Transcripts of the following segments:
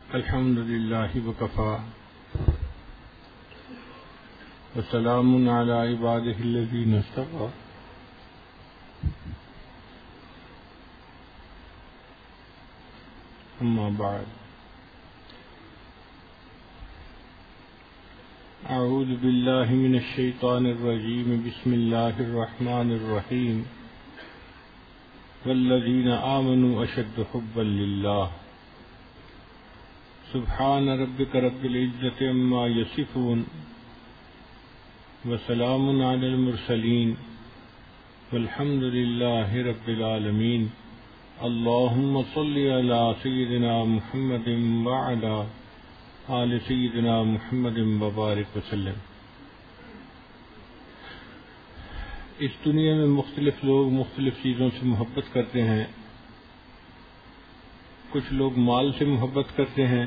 الحمد لله وكفى وسلام على عباده الذين اصطفى أما بعد أعوذ بالله من الشيطان الرجيم بسم الله الرحمن الرحيم والذين آمنوا أشد حبا لله سبحان ربك رب العزة عما يصفون وسلام على المرسلين والحمد لله رب العالمين اللهم صل على سيدنا محمد وعلى آل سيدنا محمد وبارك وسلم۔ اس دنیا میں مختلف لوگ مختلف چیزوں سے محبت کرتے ہیں۔ کچھ لوگ مال سے محبت کرتے ہیں،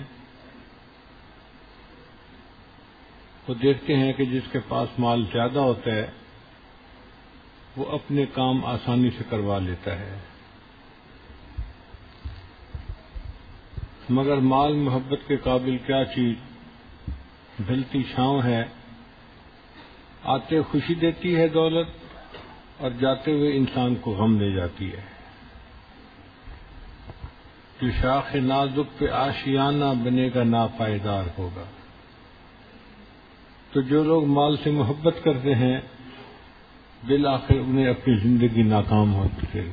وہ دیکھتے ہیں کہ جس کے پاس مال زیادہ ہوتا ہے وہ اپنے کام آسانی سے کروا لیتا ہے، مگر مال محبت کے قابل کیا چیز، ڈھلتی چھاؤں ہے، آتے خوشی دیتی ہے دولت اور جاتے ہوئے انسان کو غم دے جاتی ہے۔ جو شاخ نازک پہ آشیانہ بنے گا ناپائیدار ہوگا۔ تو جو لوگ مال سے محبت کرتے ہیں بالآخر انہیں اپنی زندگی ناکام ہوتی ہے۔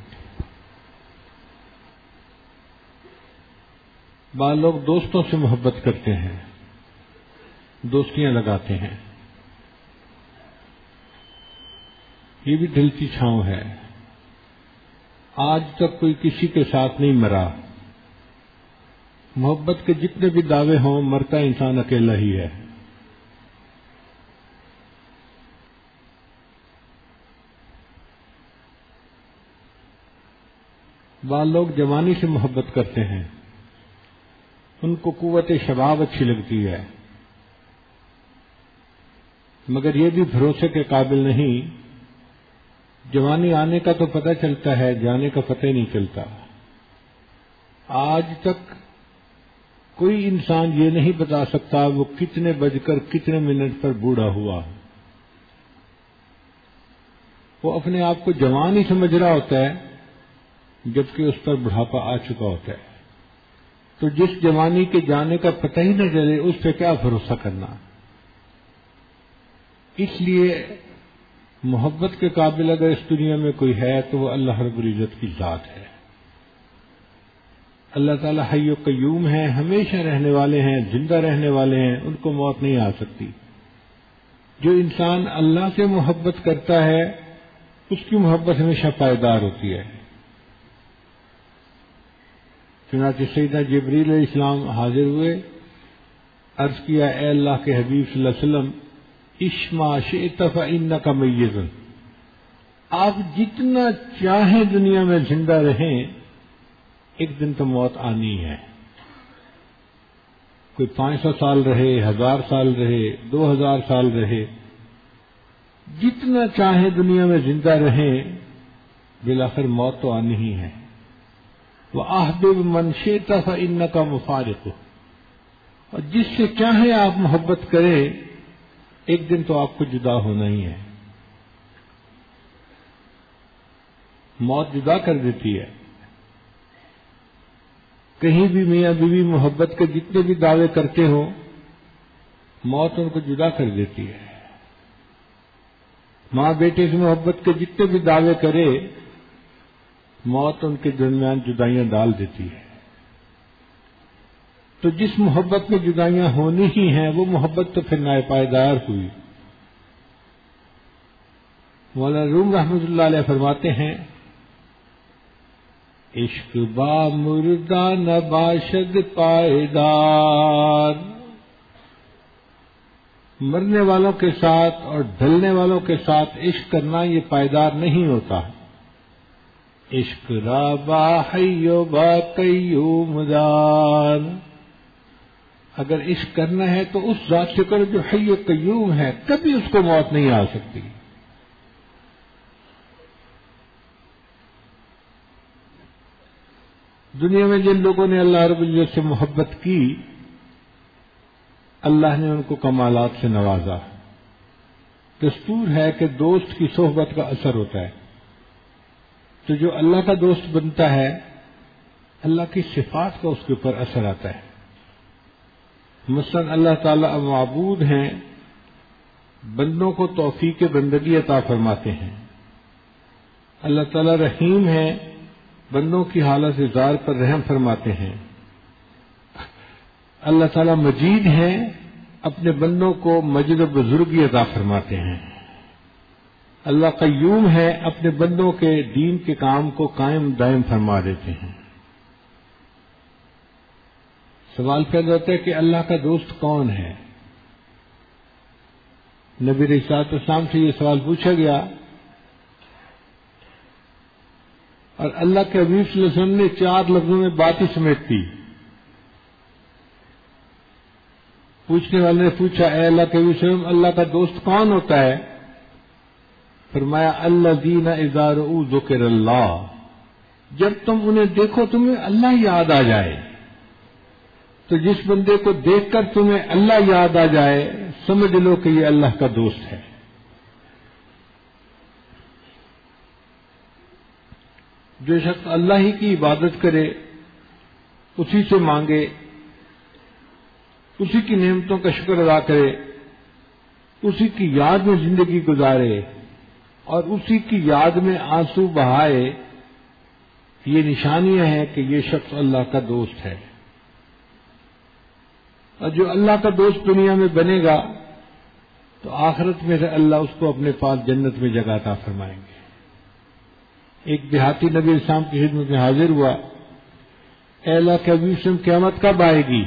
بعض لوگ دوستوں سے محبت کرتے ہیں، دوستیاں لگاتے ہیں، یہ بھی ڈھلتی چھاؤں ہے۔ آج تک کوئی کسی کے ساتھ نہیں مرا۔ محبت کے جتنے بھی دعوے ہوں، مرتا انسان اکیلا ہی ہے۔ بعض لوگ جوانی سے محبت کرتے ہیں، ان کو قوت شباب اچھی لگتی ہے، مگر یہ بھی بھروسے کے قابل نہیں۔ جوانی آنے کا تو پتہ چلتا ہے، جانے کا پتہ نہیں چلتا۔ آج تک کوئی انسان یہ نہیں بتا سکتا وہ کتنے بج کر کتنے منٹ پر بوڑھا ہوا۔ وہ اپنے آپ کو جوان ہی سمجھ رہا ہوتا ہے جبکہ اس پر بڑھاپا آ چکا ہوتا ہے۔ تو جس جوانی کے جانے کا پتہ ہی نہ چلے اس پہ کیا بھروسہ کرنا۔ اس لیے محبت کے قابل اگر اس دنیا میں کوئی ہے تو وہ اللہ رب العزت کی ذات ہے۔ اللہ تعالیٰ حی و قیوم ہیں، ہمیشہ رہنے والے ہیں، زندہ رہنے والے ہیں، ان کو موت نہیں آ سکتی۔ جو انسان اللہ سے محبت کرتا ہے اس کی محبت ہمیشہ پائیدار ہوتی ہے۔ چنانچہ سیدنا جبریل علیہ السلام حاضر ہوئے، عرض کیا اے اللہ کے حبیب صلی اللہ علیہ وسلم اشما شئت فإنک میت، آپ جتنا چاہیں دنیا میں زندہ رہیں، ایک دن تو موت آنی ہے۔ کوئی 500 سال رہے، 1000 سال رہے، 2000 سال رہے، جتنا چاہیں دنیا میں زندہ رہیں، بالآخر موت تو آنی ہی ہے۔ وَأَحْبِبْ مَنْ شِئْتَ فَإِنَّكَ مُفَارِقُهُ، اور جس سے چاہیں آپ محبت کریں، ایک دن تو آپ کو جدا ہونا ہی ہے۔ موت جدا کر دیتی ہے۔ کہیں بھی میاں بیوی محبت کے جتنے بھی دعوے کرتے ہوں، موت ان کو جدا کر دیتی ہے۔ ماں بیٹے سے محبت کے جتنے بھی دعوے کرے، موت ان کے درمیان جدائیاں ڈال دیتی ہے۔ تو جس محبت میں جدائیاں ہونی ہی ہیں وہ محبت تو پھر ناپائیدار ہوئی۔ مولانا روم رحمۃ اللہ علیہ فرماتے ہیں عشق با مردہ نباشد پائیدار، مرنے والوں کے ساتھ اور ڈھلنے والوں کے ساتھ عشق کرنا یہ پائیدار نہیں ہوتا۔ عشق را با حی و با قیوم دار، اگر عشق کرنا ہے تو اس ذات سے کرو جو حی و قیوم ہے، کبھی اس کو موت نہیں آ سکتی۔ دنیا میں جن لوگوں نے اللہ رب العزت سے محبت کی اللہ نے ان کو کمالات سے نوازا. دستور ہے کہ دوست کی صحبت کا اثر ہوتا ہے. تو جو اللہ کا دوست بنتا ہے اللہ کی صفات کا اس کے اوپر اثر آتا ہے. مثلا اللہ تعالیٰ معبود ہیں، بندوں کو توفیق بندگی عطا فرماتے ہیں. اللہ تعالیٰ رحیم ہے، بندوں کی حالت زار پر رحم فرماتے ہیں. اللہ تعالیٰ مجید ہیں، اپنے بندوں کو مجد و بزرگی عطا فرماتے ہیں. اللہ قیوم ہے، اپنے بندوں کے دین کے کام کو قائم دائم فرما دیتے ہیں. سوال پیدا ہوتا ہے کہ اللہ کا دوست کون ہے؟ نبی علیہ الصلوۃ والسلام سے یہ سوال پوچھا گیا اور اللہ کے حبیب صلی اللہ علیہ وسلم نے 4 لفظوں میں بات ہی سمیٹ دی. پوچھنے والے نے پوچھا، اے اللہ کے حبیب صلی اللہ علیہ وسلم، اللہ کا دوست کون ہوتا ہے؟ فرمایا الذین اذا رؤوا ذکر اللہ، جب تم انہیں دیکھو تمہیں اللہ یاد آ جائے. تو جس بندے کو دیکھ کر تمہیں اللہ یاد آ جائے سمجھ لو کہ یہ اللہ کا دوست ہے. جو شخص اللہ ہی کی عبادت کرے، اسی سے مانگے، اسی کی نعمتوں کا شکر ادا کرے، اسی کی یاد میں زندگی گزارے اور اسی کی یاد میں آنسو بہائے، یہ نشانیاں ہیں کہ یہ شخص اللہ کا دوست ہے. اور جو اللہ کا دوست دنیا میں بنے گا تو آخرت میں سے اللہ اس کو اپنے پاس جنت میں جگہ عطا فرمائیں گے. ایک دیہاتی نبی اسلام کی خدمت میں حاضر ہوا، اے اللہ کے حبیب صلی اللہ علیہ وسلم، قیامت کب آئے گی؟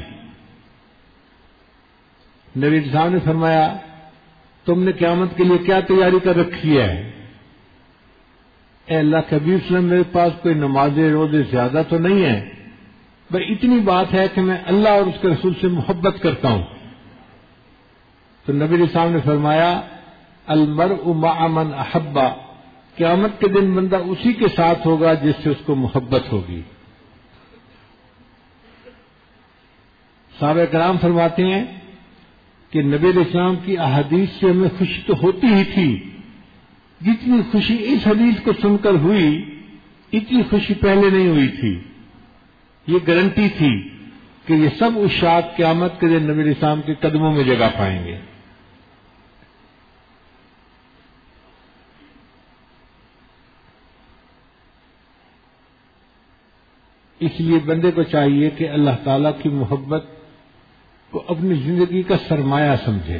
نبی اسلام نے فرمایا، تم نے قیامت کے لیے کیا تیاری کر رکھی ہے؟ اے اللہ کے حبیب صلی اللہ علیہ وسلم، میرے پاس کوئی نمازیں روزے زیادہ تو نہیں ہے، بس اتنی بات ہے کہ میں اللہ اور اس کے رسول سے محبت کرتا ہوں. تو نبی علیہ السلام نے فرمایا، المرء مع من احب، قیامت کے دن بندہ اسی کے ساتھ ہوگا جس سے اس کو محبت ہوگی. صحابہ کرام فرماتے ہیں کہ نبی علیہ السلام کی احادیث سے ہمیں خوشی تو ہوتی ہی تھی، جتنی خوشی اس حدیث کو سن کر ہوئی اتنی خوشی پہلے نہیں ہوئی تھی. یہ گارنٹی تھی کہ یہ سب عشاق قیامت کے دن نبی علیہ السلام کے قدموں میں جگہ پائیں گے. اس لیے بندے کو چاہیے کہ اللہ تعالی کی محبت کو اپنی زندگی کا سرمایہ سمجھے.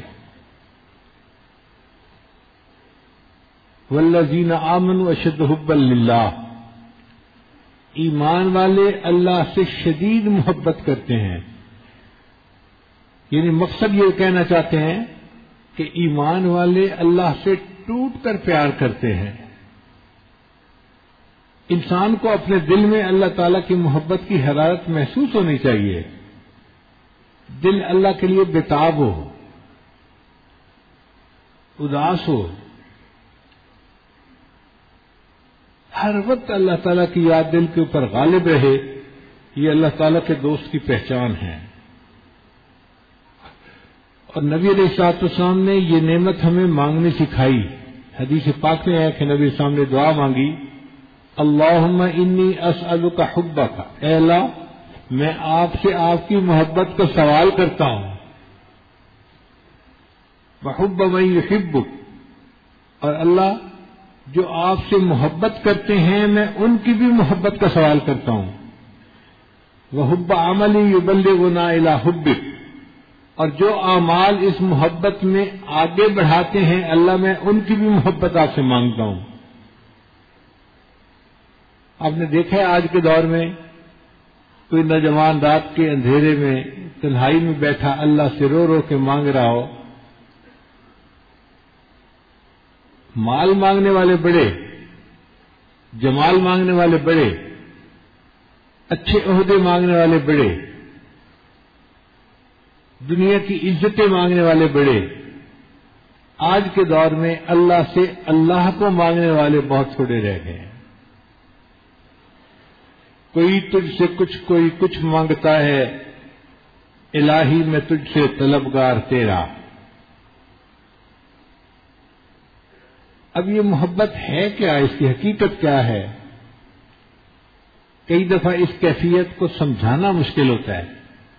والذین آمنوا اشد حبا للہ، ایمان والے اللہ سے شدید محبت کرتے ہیں. یعنی مقصد یہ کہنا چاہتے ہیں کہ ایمان والے اللہ سے ٹوٹ کر پیار کرتے ہیں. انسان کو اپنے دل میں اللہ تعالیٰ کی محبت کی حرارت محسوس ہونی چاہیے. دل اللہ کے لیے بےتاب ہو، اداس ہو، ہر وقت اللہ تعالیٰ کی یاد دل کے اوپر غالب رہے، یہ اللہ تعالیٰ کے دوست کی پہچان ہے. اور نبی علیہ الصلوۃ والسلام نے یہ نعمت ہمیں مانگنی سکھائی. حدیث پاک میں ہے کہ نبی السلام نے دعا مانگی، اللہم انی اسألک حبک، اے اللہ میں آپ سے آپ کی محبت کا سوال کرتا ہوں، وحب من یحبک، اور اللہ جو آپ سے محبت کرتے ہیں میں ان کی بھی محبت کا سوال کرتا ہوں. وحب عمل یبلغنا الی حبک، اور جو اعمال اس محبت میں آگے بڑھاتے ہیں اللہ میں ان کی بھی محبت آپ سے مانگتا ہوں. آپ نے دیکھا ہے آج کے دور میں کوئی نوجوان رات کے اندھیرے میں تنہائی میں بیٹھا اللہ سے رو رو کے مانگ رہا ہو. مال مانگنے والے بڑے، جمال مانگنے والے بڑے، اچھے عہدے مانگنے والے بڑے، دنیا کی عزتیں مانگنے والے بڑے. آج کے دور میں اللہ سے اللہ کو مانگنے والے بہت تھوڑے رہ گئے ہیں. کوئی تجھ سے کچھ، کوئی کچھ مانگتا ہے، الہی میں تجھ سے طلبگار تیرا. اب یہ محبت ہے کیا؟ اس کی حقیقت کیا ہے؟ کئی دفعہ اس کیفیت کو سمجھانا مشکل ہوتا ہے.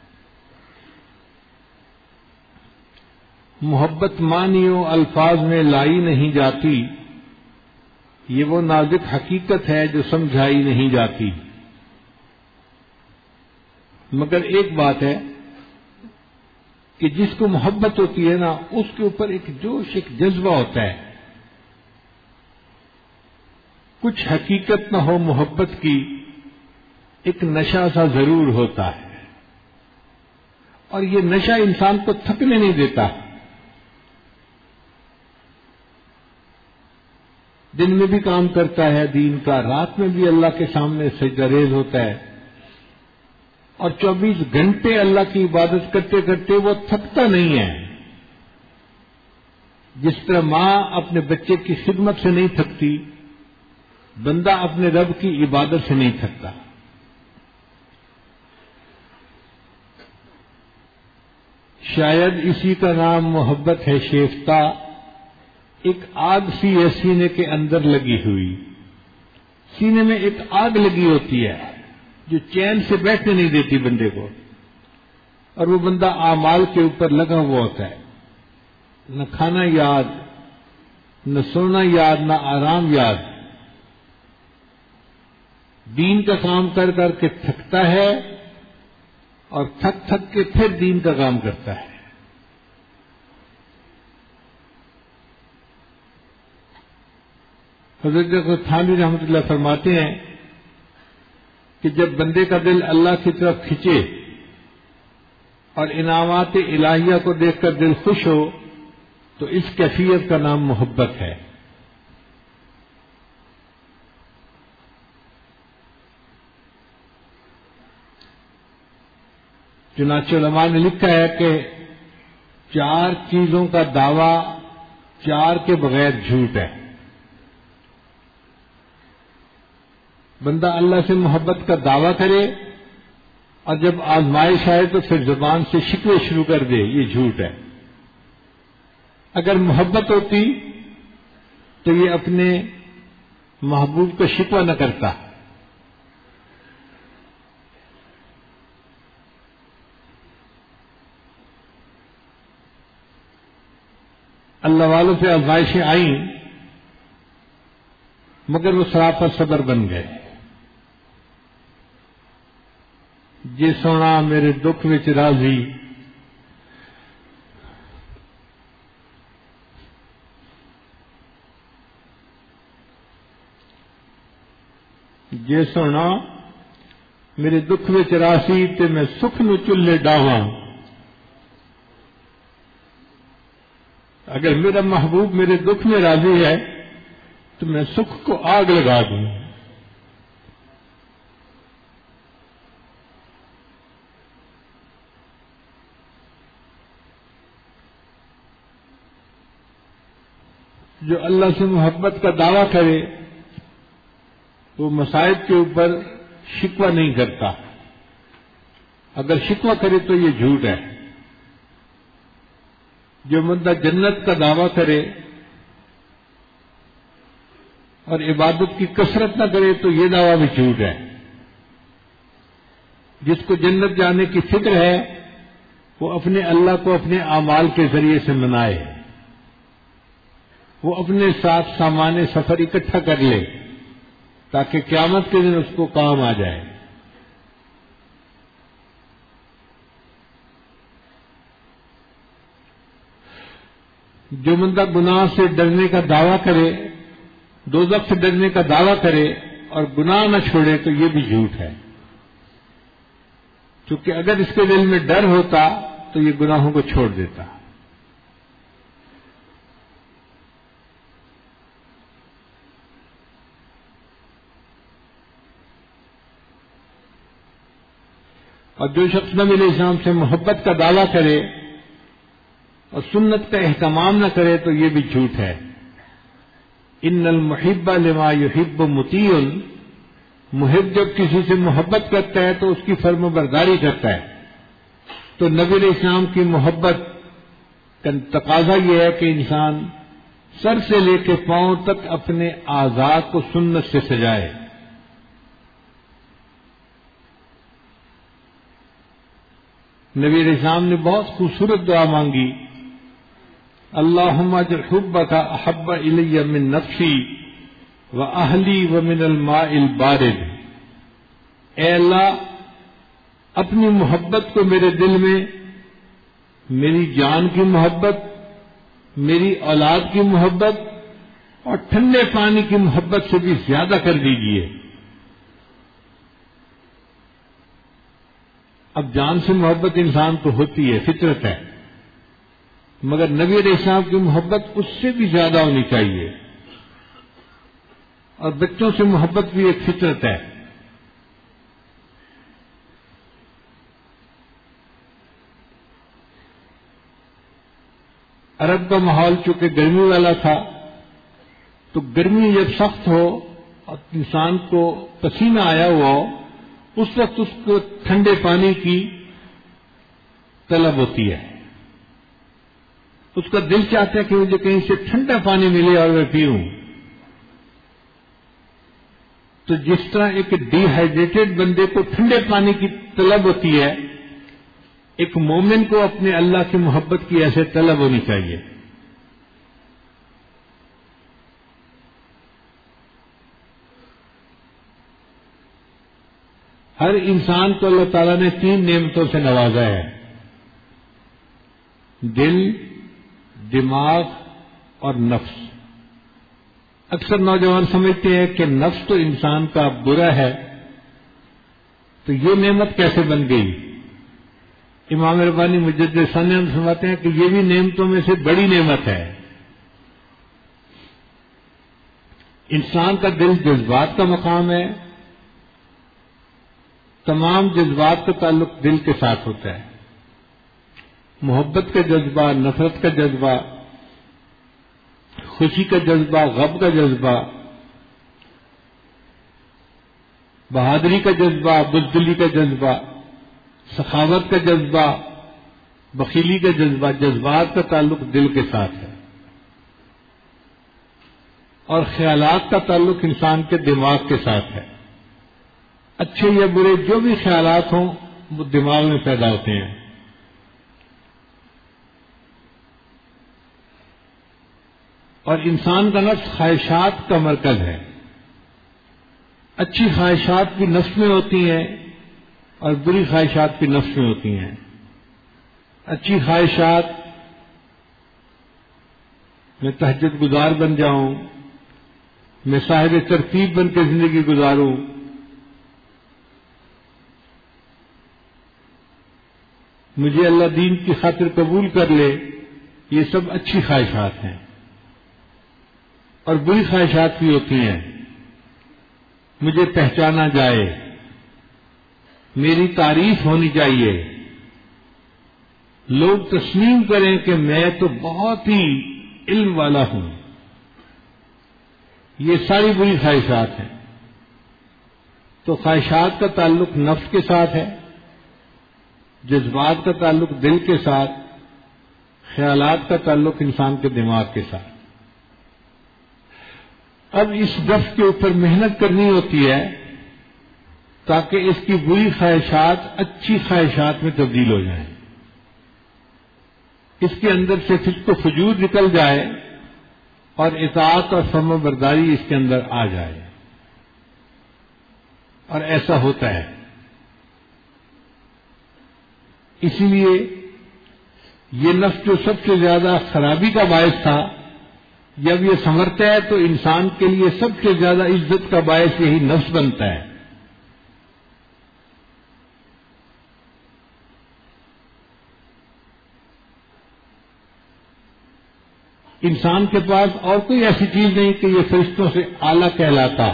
محبت معنیوں الفاظ میں لائی نہیں جاتی، یہ وہ نازک حقیقت ہے جو سمجھائی نہیں جاتی. مگر ایک بات ہے کہ جس کو محبت ہوتی ہے نا، اس کے اوپر ایک جوش، ایک جذبہ ہوتا ہے. کچھ حقیقت نہ ہو محبت کی، ایک نشہ سا ضرور ہوتا ہے، اور یہ نشہ انسان کو تھکنے نہیں دیتا. دن میں بھی کام کرتا ہے دین کا، رات میں بھی اللہ کے سامنے سجدہ ریز ہوتا ہے، اور 24 گھنٹے اللہ کی عبادت کرتے کرتے وہ تھکتا نہیں ہے. جس طرح ماں اپنے بچے کی خدمت سے نہیں تھکتی، بندہ اپنے رب کی عبادت سے نہیں تھکتا. شاید اسی کا نام محبت ہے شیفتہ، ایک آگ سی ہے سینے کے اندر لگی ہوئی. سینے میں ایک آگ لگی ہوتی ہے جو چین سے بیٹھنے نہیں دیتی بندے کو، اور وہ بندہ اعمال کے اوپر لگا ہوا ہوتا ہے. نہ کھانا یاد، نہ سونا یاد، نہ آرام یاد. دین کا کام کر کر کے تھکتا ہے، اور تھک تھک کے پھر دین کا کام کرتا ہے. حضرت تھانوی رحمۃ اللہ فرماتے ہیں کہ جب بندے کا دل اللہ کی طرف کھنچے اور انعامات الہیہ کو دیکھ کر دل خوش ہو، تو اس کیفیت کا نام محبت ہے. چنانچہ علماء نے لکھا ہے کہ 4 چیزوں کا دعویٰ 4 کے بغیر جھوٹ ہے. بندہ اللہ سے محبت کا دعویٰ کرے اور جب آزمائش آئے تو پھر زبان سے شکوے شروع کر دے، یہ جھوٹ ہے. اگر محبت ہوتی تو یہ اپنے محبوب کا شکوہ نہ کرتا. اللہ والوں سے آزمائشیں آئیں مگر وہ سراپا صبر بن گئے. جے سونا میرے دکھ وچ راضی، جے سونا میرے دکھ وچ راضی تے میں سکھ نو چلے ڈاواں. اگر میرا محبوب میرے دکھ میں راضی ہے تو میں سکھ کو آگ لگا دوں. جو اللہ سے محبت کا دعویٰ کرے وہ مصائب کے اوپر شکوہ نہیں کرتا. اگر شکوہ کرے تو یہ جھوٹ ہے. جو بندہ جنت کا دعویٰ کرے اور عبادت کی کثرت نہ کرے تو یہ دعویٰ بھی جھوٹ ہے. جس کو جنت جانے کی فکر ہے وہ اپنے اللہ کو اپنے اعمال کے ذریعے سے منائے، وہ اپنے ساتھ سامان سفر اکٹھا کر لے تاکہ قیامت کے دن اس کو کام آ جائے. جو بندہ گناہ سے ڈرنے کا دعویٰ کرے، دوزخ سے ڈرنے کا دعویٰ کرے اور گناہ نہ چھوڑے تو یہ بھی جھوٹ ہے. کیونکہ اگر اس کے دل میں ڈر ہوتا تو یہ گناہوں کو چھوڑ دیتا. اور جو شخص نبی علیہ السلام سے محبت کا دعویٰ کرے اور سنت کا اہتمام نہ کرے تو یہ بھی جھوٹ ہے. ان المحب لما يحب مطیع، محب جب کسی سے محبت کرتا ہے تو اس کی فرمانبرداری کرتا ہے. تو نبی علیہ السلام کی محبت کا تقاضا یہ ہے کہ انسان سر سے لے کے پاؤں تک اپنے اعضاء کو سنت سے سجائے. نبی علیہ السلام نے بہت خوبصورت دعا مانگی، اللہم اجعل حبک احب الی من نفسی و اہلی و من الماء البارد. اے اللہ، اپنی محبت کو میرے دل میں میری جان کی محبت، میری اولاد کی محبت اور ٹھنڈے پانی کی محبت سے بھی زیادہ کر دیجیے. اب جان سے محبت انسان کو ہوتی ہے، فطرت ہے، مگر نبی علیہ السلام کی محبت اس سے بھی زیادہ ہونی چاہیے. اور بچوں سے محبت بھی ایک فطرت ہے. عرب کا ماحول چونکہ گرمی والا تھا، تو گرمی جب سخت ہو اور انسان کو پسینہ آیا ہوا ہو، اس وقت اس کو ٹھنڈے پانی کی طلب ہوتی ہے. اس کا دل چاہتا ہے کہ مجھے کہیں سے ٹھنڈا پانی ملے اور میں پیوں. تو جس طرح ایک ڈی ہائیڈریٹڈ بندے کو ٹھنڈے پانی کی طلب ہوتی ہے، ایک مومن کو اپنے اللہ کی محبت کی ایسے طلب ہونی چاہیے. ہر انسان کو اللہ تعالیٰ نے 3 نعمتوں سے نوازا ہے، دل، دماغ اور نفس. اکثر نوجوان سمجھتے ہیں کہ نفس تو انسان کا برا ہے، تو یہ نعمت کیسے بن گئی؟ امام ربانی مجدد ثانی فرماتے ہیں کہ یہ بھی نعمتوں میں سے بڑی نعمت ہے. انسان کا دل جذبات کا مقام ہے. تمام جذبات کا تعلق دل کے ساتھ ہوتا ہے. محبت کا جذبہ، نفرت کا جذبہ، خوشی کا جذبہ، غم کا جذبہ، بہادری کا جذبہ، بزدلی کا جذبہ، سخاوت کا جذبہ، بخیلی کا جذبہ، جذبات کا تعلق دل کے ساتھ ہے. اور خیالات کا تعلق انسان کے دماغ کے ساتھ ہے. اچھے یا برے جو بھی خیالات ہوں وہ دماغ میں پیدا ہوتے ہیں. اور انسان کا نفس خواہشات کا مرکز ہے. اچھی خواہشات بھی نفس میں ہوتی ہیں اور بری خواہشات بھی نفس میں ہوتی ہیں. اچھی خواہشات میں تہجد گزار بن جاؤں، میں صاحب ترتیب بن کے زندگی گزاروں، مجھے اللہ دین کی خاطر قبول کر لے، یہ سب اچھی خواہشات ہیں. اور بری خواہشات بھی ہوتی ہیں، مجھے پہچانا جائے، میری تعریف ہونی چاہیے، لوگ تسلیم کریں کہ میں تو بہت ہی علم والا ہوں. یہ ساری بری خواہشات ہیں. تو خواہشات کا تعلق نفس کے ساتھ ہے، جذبات کا تعلق دل کے ساتھ، خیالات کا تعلق انسان کے دماغ کے ساتھ. اب اس نفس کے اوپر محنت کرنی ہوتی ہے تاکہ اس کی بری خواہشات اچھی خواہشات میں تبدیل ہو جائیں، اس کے اندر سے فسق و فجور نکل جائے اور اطاعت اور فرما برداری اس کے اندر آ جائے. اور ایسا ہوتا ہے. اسی لیے یہ نفس جو سب سے زیادہ خرابی کا باعث تھا، جب یہ سنورتا ہے تو انسان کے لیے سب سے زیادہ عزت کا باعث یہی نفس بنتا ہے. انسان کے پاس اور کوئی ایسی چیز نہیں کہ یہ فرشتوں سے اعلیٰ کہلاتا،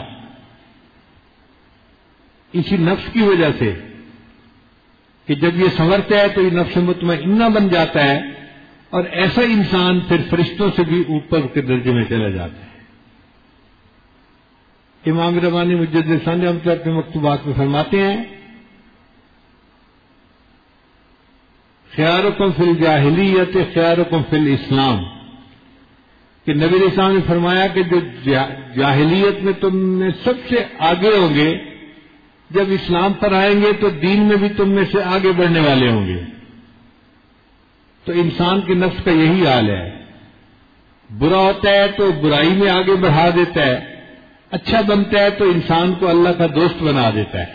اسی نفس کی وجہ سے کہ جب یہ سنورتا ہے تو یہ نفس مطمئنہ بن جاتا ہے اور ایسا انسان پھر فرشتوں سے بھی اوپر کے درجے میں چلا جاتا ہے. امام ربانی مجدد ثانی رحمۃ اللہ اپنے مکتوبات میں فرماتے ہیں خیارکم فی الجاہلیت خیارکم فی الاسلام، کہ نبی علیہ السلام نے فرمایا کہ جو جاہلیت میں تم میں سب سے آگے ہوں گے، جب اسلام پر آئیں گے تو دین میں بھی تم میں سے آگے بڑھنے والے ہوں گے۔ تو انسان کے نفس کا یہی حال ہے، برا ہوتا ہے تو برائی میں آگے بڑھا دیتا ہے، اچھا بنتا ہے تو انسان کو اللہ کا دوست بنا دیتا ہے۔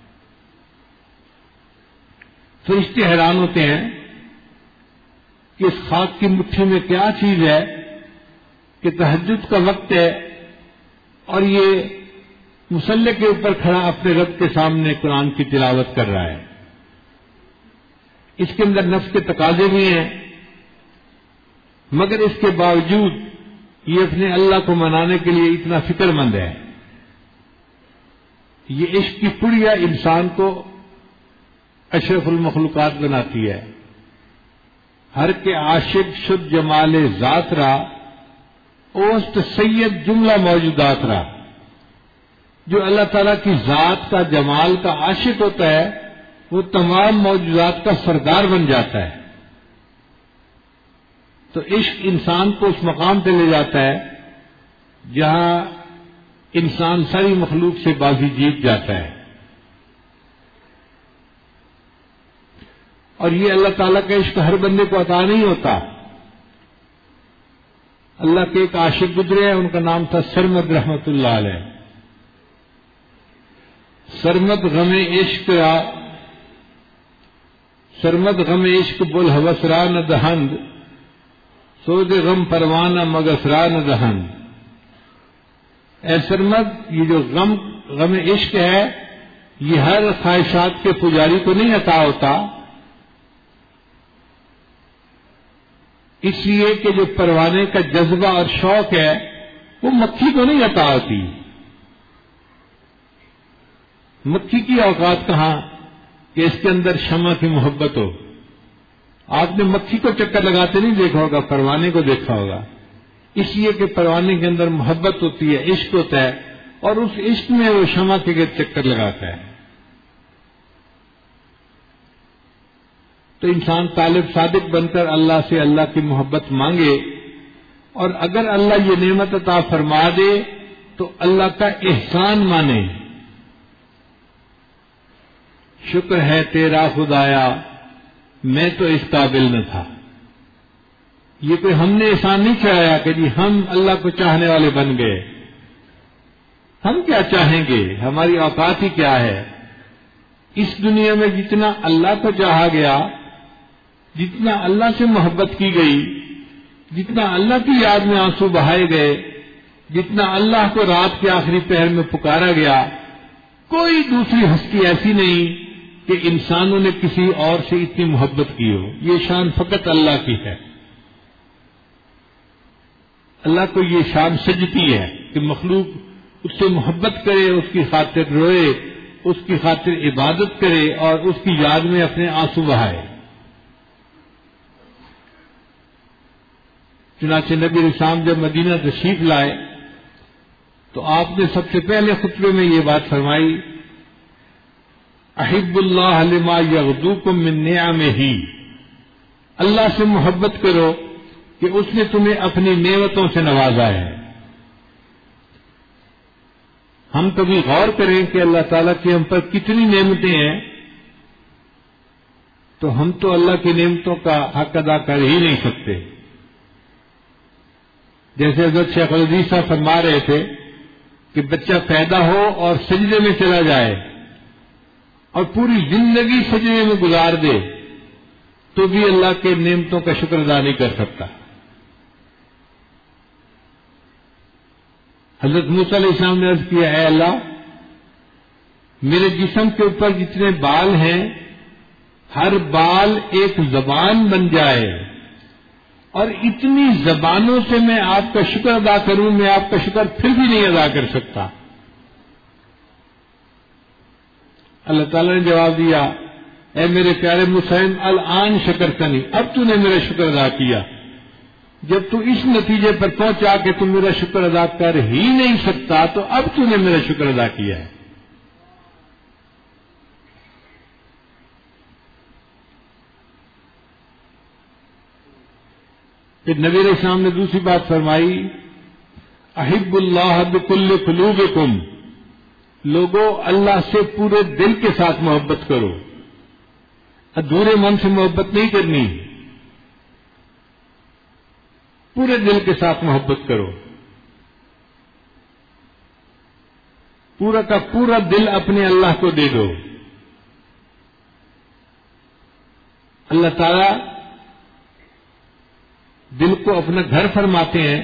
فرشتے حیران ہوتے ہیں کہ اس خاک کی مٹھی میں کیا چیز ہے کہ تہجد کا وقت ہے اور یہ مصلی کے اوپر کھڑا اپنے رب کے سامنے قرآن کی تلاوت کر رہا ہے۔ اس کے اندر نفس کے تقاضے بھی ہیں، مگر اس کے باوجود یہ اپنے اللہ کو منانے کے لیے اتنا فکر مند ہے۔ یہ عشق کی پڑیا انسان کو اشرف المخلوقات بناتی ہے۔ ہر کے عاشق شد جمال ذات را، اوست سید جملہ موجودات را۔ جو اللہ تعالیٰ کی ذات کا جمال کا عاشق ہوتا ہے وہ تمام موجودات کا سردار بن جاتا ہے۔ تو عشق انسان کو اس مقام پہ لے جاتا ہے جہاں انسان ساری مخلوق سے بازی جیت جاتا ہے۔ اور یہ اللہ تعالیٰ کا عشق ہر بندے کو عطا نہیں ہوتا۔ اللہ کے ایک عاشق گزرے ہیں، ان کا نام تھا سرمد رحمت اللہ علیہ۔ سرمد غم عشق بل ہوسرا نہ دہند، سود غم پروانہ مگسرا نہ دہند۔ اے سرمد، یہ جو غم عشق ہے یہ ہر خواہشات کے پجاری کو نہیں عطا ہوتا، اس لیے کہ جو پروانے کا جذبہ اور شوق ہے وہ مکھی کو نہیں عطا ہوتی۔ مکھی کی اوقات کہاں کہ اس کے اندر شمع کی محبت ہو۔ آپ نے مکھی کو چکر لگاتے نہیں دیکھا ہوگا، پروانے کو دیکھا ہوگا، اس لیے کہ پروانے کے اندر محبت ہوتی ہے، عشق ہوتا ہے، اور اس عشق میں وہ شمع کے گرد چکر لگاتا ہے۔ تو انسان طالب صادق بن کر اللہ سے اللہ کی محبت مانگے، اور اگر اللہ یہ نعمت عطا فرما دے تو اللہ کا احسان مانے۔ شکر ہے تیرا خدایا میں تو اس قابل نہ تھا۔ یہ کوئی ہم نے احسان نہیں چڑھایا کہ جی ہم اللہ کو چاہنے والے بن گئے۔ ہم کیا چاہیں گے، ہماری اوقات ہی کیا ہے۔ اس دنیا میں جتنا اللہ کو چاہا گیا، جتنا اللہ سے محبت کی گئی، جتنا اللہ کی یاد میں آنسو بہائے گئے، جتنا اللہ کو رات کے آخری پہر میں پکارا گیا، کوئی دوسری ہستی ایسی نہیں کہ انسانوں نے کسی اور سے اتنی محبت کی ہو۔ یہ شان فقط اللہ کی ہے۔ اللہ کو یہ شان سجتی ہے کہ مخلوق اس سے محبت کرے، اس کی خاطر روئے، اس کی خاطر عبادت کرے اور اس کی یاد میں اپنے آنسو بہائے۔ چنانچہ نبی علیہ السلام جب مدینہ تشریف لائے تو آپ نے سب سے پہلے خطبے میں یہ بات فرمائی، احب اللہ لما یغدوکم من نعمہ، اللہ سے محبت کرو کہ اس نے تمہیں اپنی نعمتوں سے نوازا ہے۔ ہم کبھی غور کریں کہ اللہ تعالیٰ کی ہم پر کتنی نعمتیں ہیں، تو ہم تو اللہ کی نعمتوں کا حق ادا کر ہی نہیں سکتے۔ جیسے حضرت شیخ العزیز صاحب فرما رہے تھے کہ بچہ پیدا ہو اور سجدے میں چلا جائے اور پوری زندگی سجدے میں گزار دے تو بھی اللہ کے نعمتوں کا شکر ادا نہیں کر سکتا۔ حضرت موسیٰ علیہ السلام نے عرض کیا، اے اللہ، میرے جسم کے اوپر جتنے بال ہیں ہر بال ایک زبان بن جائے، اور اتنی زبانوں سے میں آپ کا شکر ادا کروں، میں آپ کا شکر پھر بھی نہیں ادا کر سکتا۔ اللہ تعالیٰ نے جواب دیا، اے میرے پیارے مسلم، الآن شکرتنی، اب تو نے میرا شکر ادا کیا۔ جب تو اس نتیجے پر پہنچا کہ تم میرا شکر ادا کر ہی نہیں سکتا تو اب تو نے میرا شکر ادا کیا ہے۔ پھر نبی علیہ السلام نے دوسری بات فرمائی، احب اللہ بکل قلوبکم، لوگوں اللہ سے پورے دل کے ساتھ محبت کرو، ادھورے من سے محبت نہیں کرنی، پورے دل کے ساتھ محبت کرو، پورا کا پورا دل اپنے اللہ کو دے دو۔ اللہ تعالی دل کو اپنا گھر فرماتے ہیں،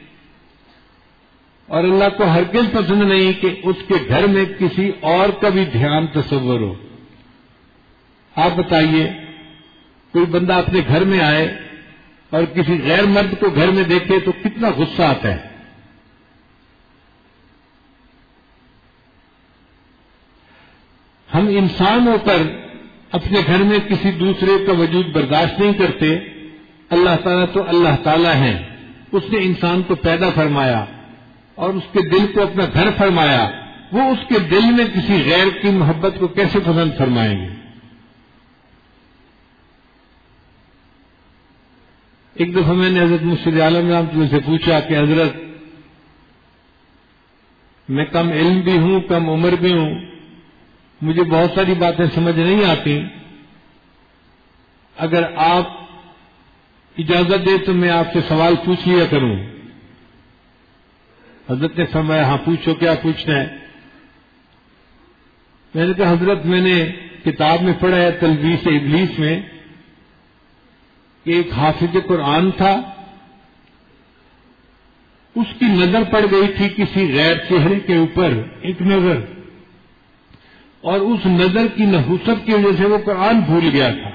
اور اللہ کو ہرگز پسند نہیں کہ اس کے گھر میں کسی اور کا بھی دھیان تصور ہو۔ آپ بتائیے، کوئی بندہ اپنے گھر میں آئے اور کسی غیر مرد کو گھر میں دیکھے تو کتنا غصہ آتا ہے۔ ہم انسان ہو کر اپنے گھر میں کسی دوسرے کا وجود برداشت نہیں کرتے، اللہ تعالیٰ تو اللہ تعالیٰ ہے، اس نے انسان کو پیدا فرمایا اور اس کے دل کو اپنا گھر فرمایا، وہ اس کے دل میں کسی غیر کی محبت کو کیسے پسند فرمائیں گے؟ ایک دفعہ میں نے حضرت مرشد عالم رحمۃ اللہ سے پوچھا کہ حضرت، میں کم علم بھی ہوں، کم عمر بھی ہوں، مجھے بہت ساری باتیں سمجھ نہیں آتی، اگر آپ اجازت دیں تو میں آپ سے سوال پوچھ لیا کروں۔ حضرت نے فرمایا، ہاں پوچھو، کیا پوچھنا ہے؟ میں نے کہا حضرت، میں نے کتاب میں پڑھا ہے تلبیس ابلیس میں کہ ایک حافظ قرآن تھا، اس کی نظر پڑ گئی تھی کسی غیر چہرے کے اوپر، ایک نظر، اور اس نظر کی نحوست کی وجہ سے وہ قرآن بھول گیا تھا۔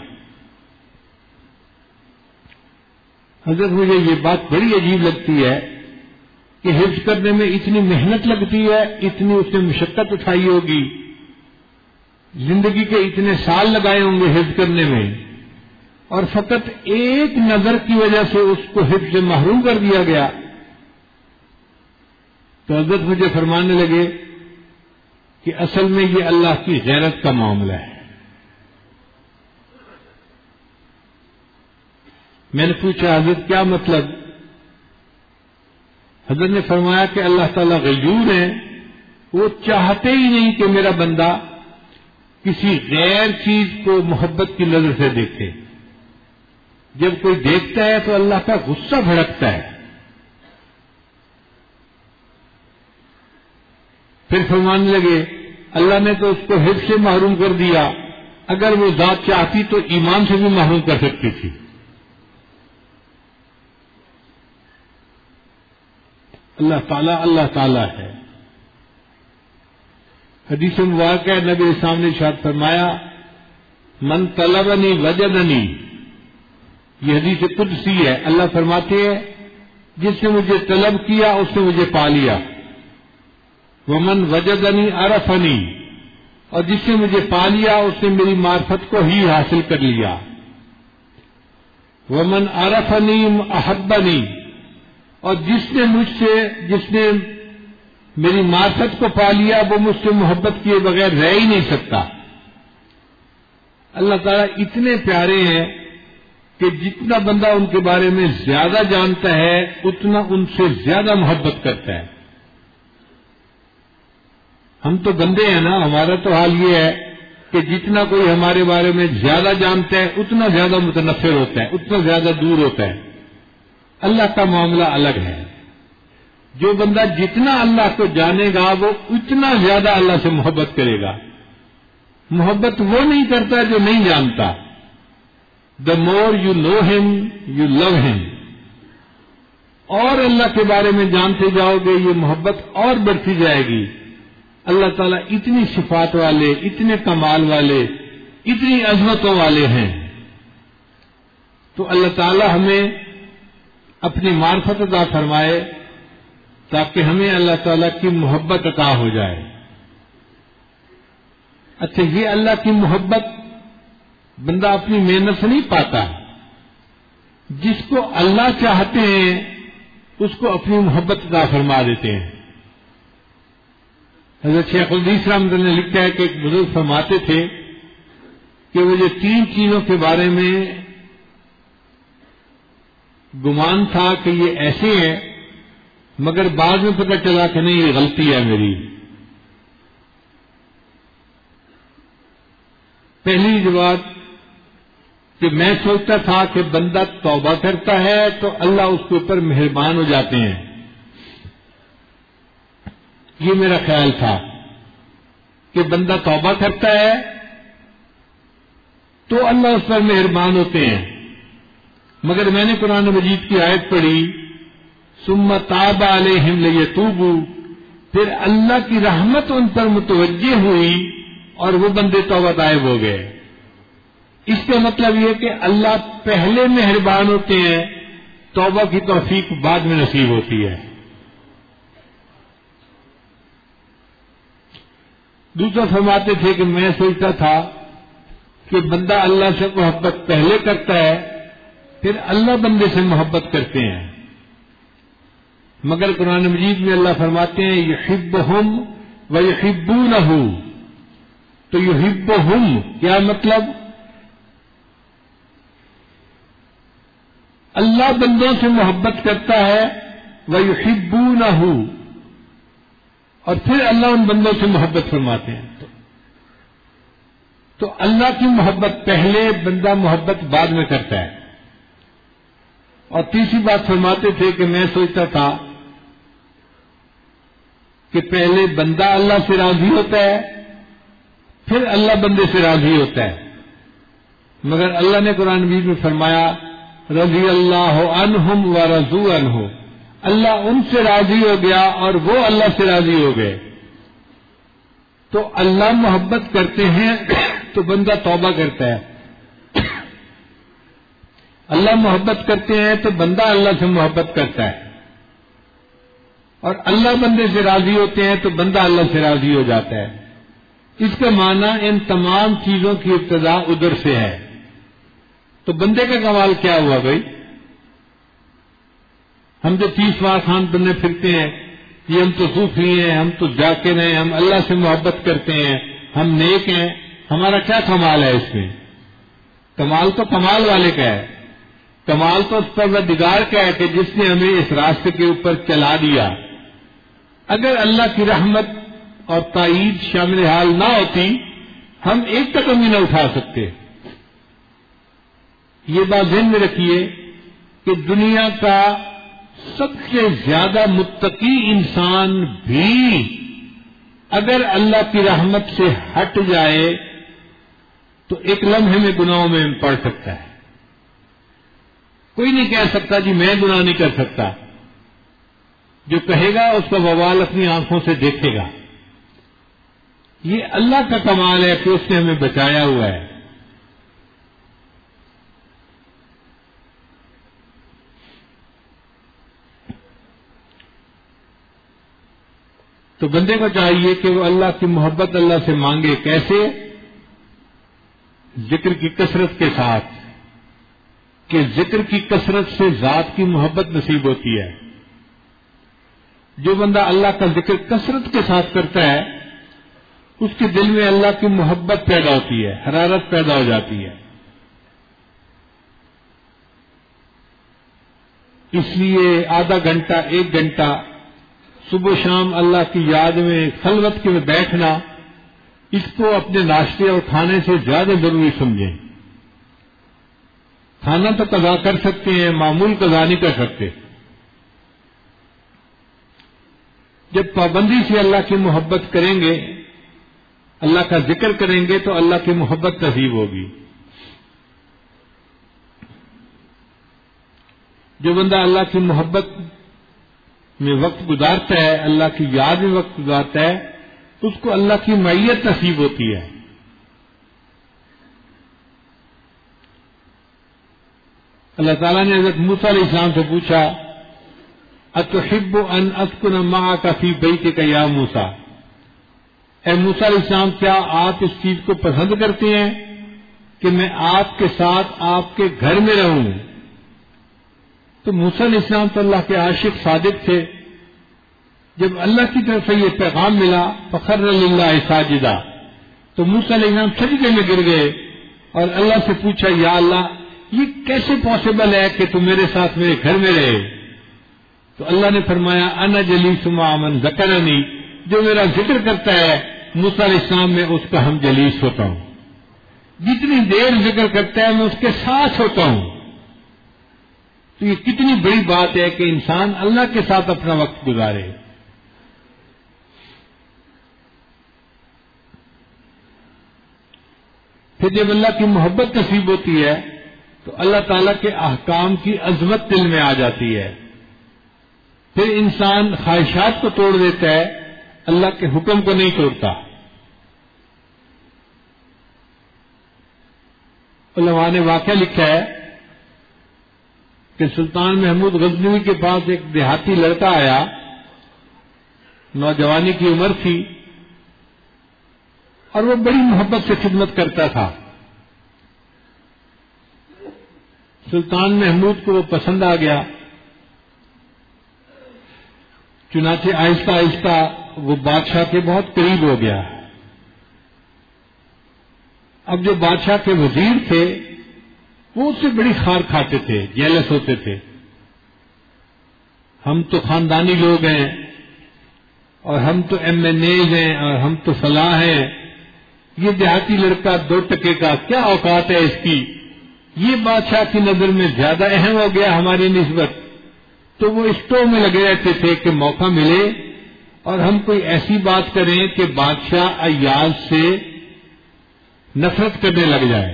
حضرت مجھے یہ بات بڑی عجیب لگتی ہے کہ حفظ کرنے میں اتنی محنت لگتی ہے، اتنی اس نے مشقت اٹھائی ہوگی، زندگی کے اتنے سال لگائے ہوں گے حفظ کرنے میں، اور فقط ایک نظر کی وجہ سے اس کو حفظ سے محروم کر دیا گیا۔ تو حضرت مجھے فرمانے لگے کہ اصل میں یہ اللہ کی غیرت کا معاملہ ہے۔ میں نے پوچھا حضرت کیا مطلب؟ حضرت نے فرمایا کہ اللہ تعالیٰ غیور ہے، وہ چاہتے ہی نہیں کہ میرا بندہ کسی غیر چیز کو محبت کی نظر سے دیکھے۔ جب کوئی دیکھتا ہے تو اللہ کا غصہ بھڑکتا ہے۔ پھر فرمانے لگے اللہ نے تو اس کو حفظ سے محروم کر دیا، اگر وہ ذات چاہتی تو ایمان سے بھی محروم کر سکتی تھی۔ اللہ تعالیٰ ہے۔ حدیث مبارک ہے، نبی اسلام نے ارشاد فرمایا، من طلبنی وجدنی، یہ حدیث قدسی ہے، اللہ فرماتے ہیں جس نے مجھے طلب کیا اس نے مجھے پا لیا، ومن وجدنی عرفنی، اور جس نے مجھے پا لیا اس نے میری معرفت کو ہی حاصل کر لیا، ومن عرفنی احبنی، اور جس نے میری معرفت کو پا لیا وہ مجھ سے محبت کیے بغیر رہ ہی نہیں سکتا۔ اللہ تعالیٰ اتنے پیارے ہیں کہ جتنا بندہ ان کے بارے میں زیادہ جانتا ہے اتنا ان سے زیادہ محبت کرتا ہے۔ ہم تو بندے ہیں نا، ہمارا تو حال یہ ہے کہ جتنا کوئی ہمارے بارے میں زیادہ جانتا ہے اتنا زیادہ متنفر ہوتا ہے، اتنا زیادہ دور ہوتا ہے۔ اللہ کا معاملہ الگ ہے، جو بندہ جتنا اللہ کو جانے گا وہ اتنا زیادہ اللہ سے محبت کرے گا۔ محبت وہ نہیں کرتا جو نہیں جانتا۔ The more you know him, you love him. اور اللہ کے بارے میں جانتے جاؤ گے یہ محبت اور بڑھتی جائے گی۔ اللہ تعالیٰ اتنی صفات والے، اتنے کمال والے، اتنی عظمتوں والے ہیں، تو اللہ تعالیٰ ہمیں اپنی معرفت عطا فرمائے تاکہ ہمیں اللہ تعالیٰ کی محبت عطا ہو جائے۔ اچھا، یہ اللہ کی محبت بندہ اپنی محنت سے نہیں پاتا، جس کو اللہ چاہتے ہیں اس کو اپنی محبت عطا فرما دیتے ہیں۔ حضرت شیخ الحدیث رحمۃ اللہ نے لکھا ہے کہ ایک بزرگ فرماتے تھے کہ وہ جو 3 چیزوں کے بارے میں گمان تھا کہ یہ ایسے ہیں، مگر بعد میں پتہ چلا کہ نہیں، یہ غلطی ہے میری۔ پہلی بات کہ میں سوچتا تھا کہ بندہ توبہ کرتا ہے تو اللہ اس کے اوپر مہربان ہو جاتے ہیں، یہ میرا خیال تھا کہ بندہ توبہ کرتا ہے تو اللہ اس پر مہربان ہوتے ہیں، مگر میں نے قرآن مجید کی آیت پڑھی ثم تاب علیہم لیتوبوا، پھر اللہ کی رحمت ان پر متوجہ ہوئی اور وہ بندے توبہ طائب ہو گئے۔ اس کا مطلب یہ کہ اللہ پہلے مہربان ہوتے ہیں، توبہ کی توفیق بعد میں نصیب ہوتی ہے۔ دوسرا فرماتے تھے کہ میں سوچتا تھا کہ بندہ اللہ سے محبت پہلے کرتا ہے، پھر اللہ بندے سے محبت کرتے ہیں، مگر قرآن مجید میں اللہ فرماتے ہیں یحبہم ویحبونہ، تو یحبہم کیا مطلب؟ اللہ بندوں سے محبت کرتا ہے، ویحبونہ، اور پھر اللہ ان بندوں سے محبت فرماتے ہیں۔ تو اللہ کی محبت پہلے، بندہ محبت بعد میں کرتا ہے۔ اور تیسری بات فرماتے تھے کہ میں سوچتا تھا کہ پہلے بندہ اللہ سے راضی ہوتا ہے، پھر اللہ بندے سے راضی ہوتا ہے، مگر اللہ نے قرآن مجید میں فرمایا رضی اللہ عنہم ورضوا عنہ، اللہ ان سے راضی ہو گیا اور وہ اللہ سے راضی ہو گئے۔ تو اللہ محبت کرتے ہیں تو بندہ توبہ کرتا ہے، اللہ محبت کرتے ہیں تو بندہ اللہ سے محبت کرتا ہے، اور اللہ بندے سے راضی ہوتے ہیں تو بندہ اللہ سے راضی ہو جاتا ہے۔ اس کا معنی ان تمام چیزوں کی ابتدا ادھر سے ہے۔ تو بندے کا کمال کیا ہوا بھائی؟ ہم جو 30 ماہ خان بننے پھرتے ہیں، یہ ہم تو صوفی ہیں، ہم تو ذاکر ہیں، ہم اللہ سے محبت کرتے ہیں، ہم نیک ہیں، ہمارا کیا کمال ہے اس میں؟ کمال تو کمال والے کا ہے، کمال تو اس پروردگار کا ہے کہ جس نے ہمیں اس راستے کے اوپر چلا دیا۔ اگر اللہ کی رحمت اور تائید شامل حال نہ ہوتی، ہم ایک قدم ہی نہ اٹھا سکتے۔ یہ بات ذہن میں رکھیے کہ دنیا کا سب سے زیادہ متقی انسان بھی اگر اللہ کی رحمت سے ہٹ جائے تو ایک لمحے میں گناہوں میں پڑ سکتا ہے۔ کوئی نہیں کہہ سکتا جی میں گناہ نہیں کر سکتا، جو کہے گا اس کا وبال اپنی آنکھوں سے دیکھے گا۔ یہ اللہ کا کمال ہے کہ اس نے ہمیں بچایا ہوا ہے۔ تو بندے کو چاہیے کہ وہ اللہ کی محبت اللہ سے مانگے۔ کیسے؟ ذکر کی کثرت کے ساتھ، کہ ذکر کی کثرت سے ذات کی محبت نصیب ہوتی ہے۔ جو بندہ اللہ کا ذکر کثرت کے ساتھ کرتا ہے اس کے دل میں اللہ کی محبت پیدا ہوتی ہے، حرارت پیدا ہو جاتی ہے۔ اس لیے آدھا گھنٹہ، 1 گھنٹہ صبح شام اللہ کی یاد میں خلوت کے میں بیٹھنا، اس کو اپنے ناشتے اور کھانے سے زیادہ ضروری سمجھیں۔ کھانا تو قضا کر سکتے ہیں، معمول قضا نہیں کر سکتے۔ جب پابندی سے اللہ کی محبت کریں گے، اللہ کا ذکر کریں گے تو اللہ کی محبت نصیب ہوگی۔ جو بندہ اللہ کی محبت میں وقت گزارتا ہے، اللہ کی یاد میں وقت گزارتا ہے، اس کو اللہ کی معیت نصیب ہوتی ہے۔ اللہ تعالیٰ نے حضرت موسیٰ علیہ السلام سے پوچھا اتحب ان اسکن معک فی بیتک یا موسیٰ، اے موسیٰ علیہ السلام کیا آپ اس چیز کو پسند کرتے ہیں کہ میں آپ کے ساتھ آپ کے گھر میں رہوں؟ تو موسیٰ علیہ السلام تو اللہ کے عاشق صادق تھے۔ جب اللہ کی طرف سے یہ پیغام ملا فخر للہ ساجدہ، تو موسیٰ علیہ السلام سجدے میں گر گئے اور اللہ سے پوچھا یا اللہ یہ کیسے پاسبل ہے کہ تم میرے ساتھ میرے گھر میں رہے؟ تو اللہ نے فرمایا انا جلیس مع من ذکرنی، جو میرا ذکر کرتا ہے موسیٰ علیہ السلام میں اس کا ہم جلیس ہوتا ہوں، جتنی دیر ذکر کرتا ہے میں اس کے ساتھ ہوتا ہوں۔ تو یہ کتنی بڑی بات ہے کہ انسان اللہ کے ساتھ اپنا وقت گزارے۔ پھر جب اللہ کی محبت نصیب ہوتی ہے تو اللہ تعالیٰ کے احکام کی عظمت دل میں آ جاتی ہے، پھر انسان خواہشات کو توڑ دیتا ہے، اللہ کے حکم کو نہیں توڑتا۔ علماء نے واقعہ لکھا ہے کہ سلطان محمود غزنوی کے پاس ایک دیہاتی لڑکا آیا، نوجوانی کی عمر تھی اور وہ بڑی محبت سے خدمت کرتا تھا۔ سلطان محمود کو وہ پسند آ گیا، چنانچہ آہستہ آہستہ وہ بادشاہ کے بہت قریب ہو گیا۔ اب جو بادشاہ کے وزیر تھے وہ اس سے بڑی خار کھاتے تھے، جیلس ہوتے تھے۔ ہم تو خاندانی لوگ ہیں اور ہم تو ایم این ایز ہیں اور ہم تو فلاں ہیں، یہ دیہاتی لڑکا 2 ٹکے کا کیا اوقات ہے اس کی، یہ بادشاہ کی نظر میں زیادہ اہم ہو گیا ہماری نسبت۔ تو وہ اسٹو میں لگے رہتے تھے کہ موقع ملے اور ہم کوئی ایسی بات کریں کہ بادشاہ ایاز سے نفرت کرنے لگ جائے۔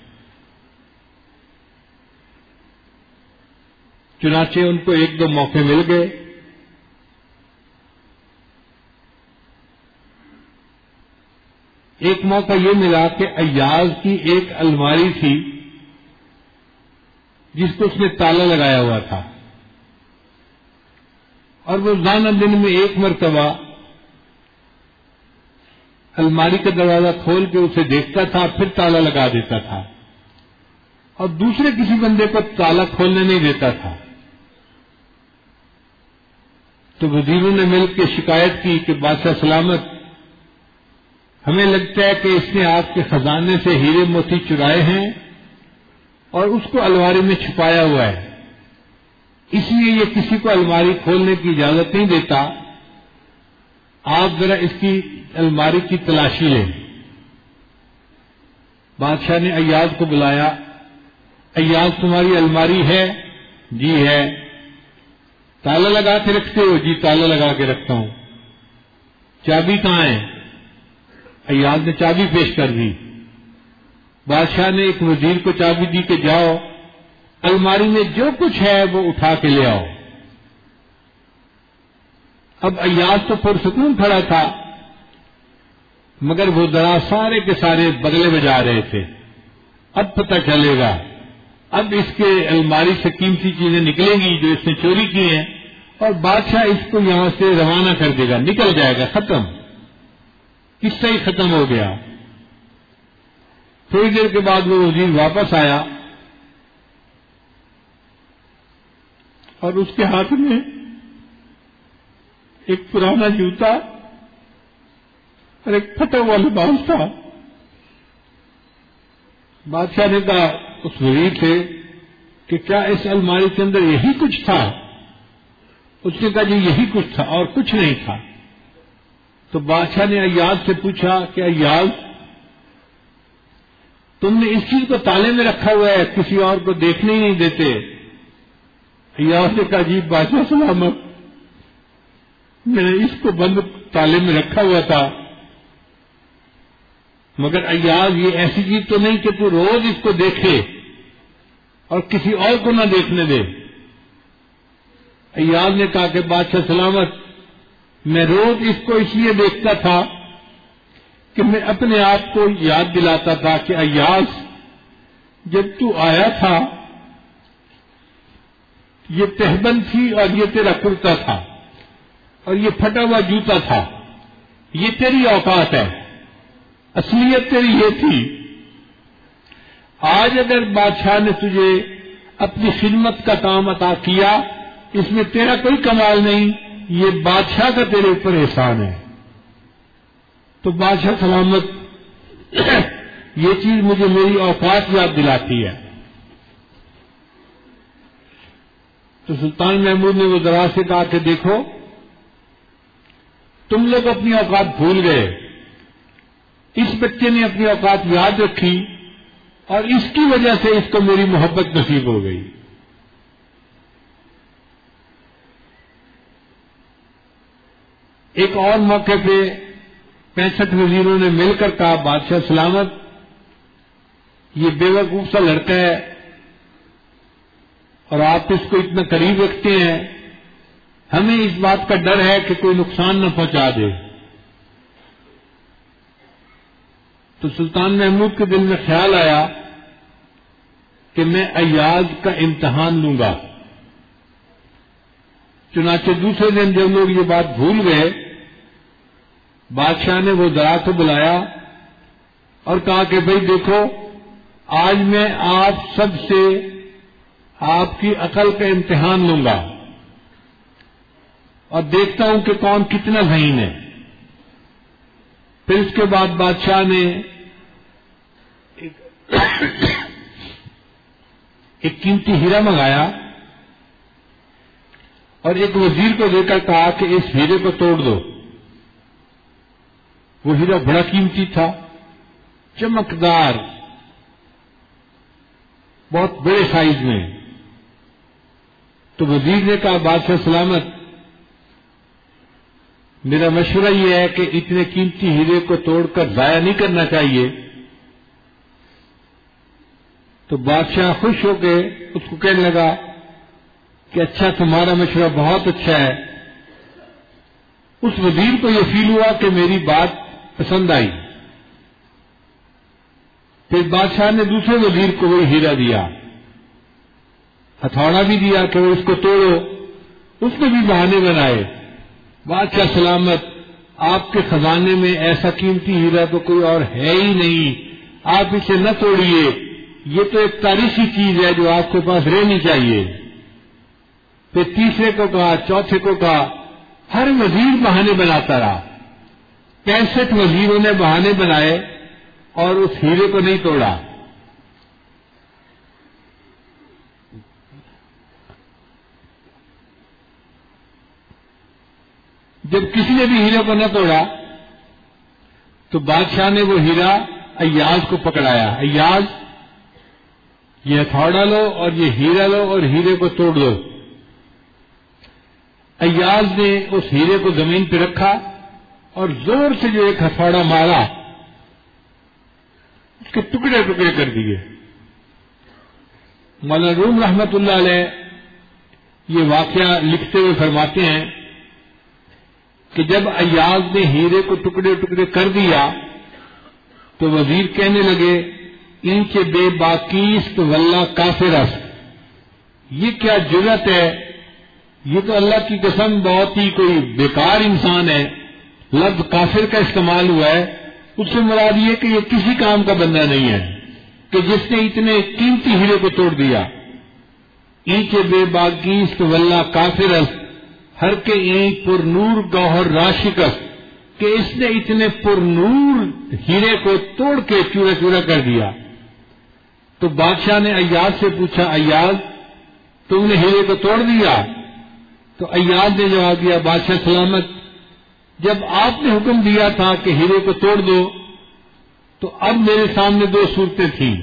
چنانچہ ان کو 1-2 موقع مل گئے۔ ایک موقع یہ ملا کہ ایاز کی ایک الماری تھی جس کو اس نے تالا لگایا ہوا تھا، اور وہ روزانہ دن میں 1 مرتبہ الماری کا دروازہ کھول کے اسے دیکھتا تھا، پھر تالا لگا دیتا تھا اور دوسرے کسی بندے کو تالا کھولنے نہیں دیتا تھا۔ تو وزیروں نے مل کے شکایت کی کہ بادشاہ سلامت، ہمیں لگتا ہے کہ اس نے آپ کے خزانے سے ہیرے موتی چرائے ہیں اور اس کو الماری میں چھپایا ہوا ہے، اس لیے یہ کسی کو الماری کھولنے کی اجازت نہیں دیتا، آپ ذرا اس کی الماری کی تلاشی لیں۔ بادشاہ نے ایاز کو بلایا، ایاز تمہاری الماری ہے؟ جی ہے۔ تالا لگا کے رکھتے ہو؟ جی تالا لگا کے رکھتا ہوں۔ چابی کہاں ہے؟ ایاز نے چابی پیش کر دی۔ بادشاہ نے ایک وزیر کو چابی دی کہ جاؤ الماری میں جو کچھ ہے وہ اٹھا کے لے آؤ۔ اب ایاز تو پرسکون کھڑا تھا، مگر وہ ذرا سارے کے سارے بغلے بجا رہے تھے، اب پتہ چلے گا، اب اس کے الماری سے قیمتی چیزیں نکلیں گی جو اس نے چوری کی ہیں، اور بادشاہ اس کو یہاں سے روانہ کر دے گا، نکل جائے گا، ختم، قصہ ہی ختم ہو گیا۔ تھوڑی دیر کے بعد وہ وزیر واپس آیا اور اس کے ہاتھ میں ایک پرانا جوتا اور ایک پھٹا ہوا لباس تھا۔ بادشاہ نے کہا اس وزیر سے کہ کیا اس الماری کے اندر یہی کچھ تھا؟ اس نے کہا جی یہی کچھ تھا اور کچھ نہیں تھا۔ تو بادشاہ نے ایاز سے پوچھا کہ ایاز تم نے اس چیز کو تالے میں رکھا ہوا ہے، کسی اور کو دیکھنے ہی نہیں دیتے؟ ایاز نے کہا جی بادشاہ سلامت، میں نے اس کو بند تالے میں رکھا ہوا تھا، مگر ایاز یہ ایسی چیز تو نہیں کہ تو روز اس کو دیکھے اور کسی اور کو نہ دیکھنے دے۔ ایاز نے کہا کہ بادشاہ سلامت، میں روز اس کو اس لیے دیکھتا تھا کہ میں اپنے آپ کو یاد دلاتا تھا کہ ایاز جب تو آیا تھا یہ تہبند تھی اور یہ تیرا کرتا تھا اور یہ پھٹا ہوا جوتا تھا، یہ تیری اوقات ہے، اصلیت تیری یہ تھی۔ آج اگر بادشاہ نے تجھے اپنی خدمت کا کام عطا کیا، اس میں تیرا کوئی کمال نہیں، یہ بادشاہ کا تیرے اوپر احسان ہے۔ تو بادشاہ سلامت، یہ چیز مجھے میری اوقات یاد دلاتی ہے۔ تو سلطان محمود نے وزراء سے کہا کہ دیکھو تم لوگ اپنی اوقات بھول گئے، اس بچے نے اپنی اوقات یاد رکھی اور اس کی وجہ سے اس کو میری محبت نصیب ہو گئی۔ ایک اور موقع پہ 65 وزیروں نے مل کر کہا بادشاہ سلامت یہ بے وقوف سا لڑکا ہے اور آپ اس کو اتنا قریب رکھتے ہیں، ہمیں اس بات کا ڈر ہے کہ کوئی نقصان نہ پہنچا دے۔ تو سلطان محمود کے دل میں خیال آیا کہ میں ایاز کا امتحان لوں گا۔ چنانچہ دوسرے دن جب لوگ یہ بات بھول گئے، بادشاہ نے وہ وزراء کو بلایا اور کہا کہ بھئی دیکھو آج میں آپ سب سے آپ کی عقل کا امتحان لوں گا اور دیکھتا ہوں کہ کون کتنا ذہین ہے۔ پھر اس کے بعد بادشاہ نے ایک قیمتی ہیرا منگایا اور ایک وزیر کو دے کر کہا کہ اس ہیرے کو توڑ دو۔ وہ ہیرا بڑا قیمتی تھا، چمکدار، بہت بڑے سائز میں۔ تو وزیر نے کہا بادشاہ سلامت میرا مشورہ یہ ہے کہ اتنے قیمتی ہیرے کو توڑ کر ضائع نہیں کرنا چاہیے۔ تو بادشاہ خوش ہو کے اس کو کہنے لگا کہ اچھا تمہارا مشورہ بہت اچھا ہے۔ اس وزیر کو یہ فیل ہوا کہ میری بات پسند آئی۔ پھر بادشاہ نے دوسرے وزیر کو وہی ہیرا دیا، ہتھوڑا بھی دیا کہ وہ اس کو توڑو۔ اس نے بھی بہانے بنائے، بادشاہ سلامت آپ کے خزانے میں ایسا قیمتی ہیرا تو کوئی اور ہے ہی نہیں، آپ اسے نہ توڑیے، یہ تو ایک تاریخی چیز ہے جو آپ کے پاس رہنی چاہیے۔ پھر تیسرے کو کہا، چوتھے کو کہا، ہر وزیر بہانے بناتا رہا۔ 65 وزیروں نے بہانے بنائے اور اس ہیرے کو نہیں توڑا۔ جب کسی نے بھی ہیرے کو نہ توڑا تو بادشاہ نے وہ ہیرا ایاز کو پکڑایا، ایاز یہ ہتھوڑا لو اور یہ ہیرا لو اور ہیرے کو توڑ دو۔ ایاز نے اس ہیرے کو زمین پہ رکھا اور زور سے جو ایک ہتھوڑا مارا، اس کے ٹکڑے ٹکڑے کر دیے۔ مولانا روم رحمت اللہ علیہ یہ واقعہ لکھتے ہوئے فرماتے ہیں کہ جب ایاز نے ہیرے کو ٹکڑے ٹکڑے کر دیا تو وزیر کہنے لگے اینچ بے باکیست واللہ کافرست، یہ کیا جرت ہے، یہ تو اللہ کی قسم بہت ہی کوئی بیکار انسان ہے۔ لفظ کافر کا استعمال ہوا ہے، اس سے مراد یہ کہ یہ کسی کام کا بندہ نہیں ہے کہ جس نے اتنے قیمتی ہیرے کو توڑ دیا۔ اینچ بے باکیست واللہ کافرست ہر کے اینچ پر نور گوہر راشکست، کہ اس نے اتنے پر نور ہیرے کو توڑ کے چورا چورا کر دیا۔ تو بادشاہ نے ایاز سے پوچھا، ایاز تم نے ہیرے کو توڑ دیا؟ تو ایاز نے جواب دیا، بادشاہ سلامت جب آپ نے حکم دیا تھا کہ ہیرے کو توڑ دو تو اب میرے سامنے دو صورتیں تھیں،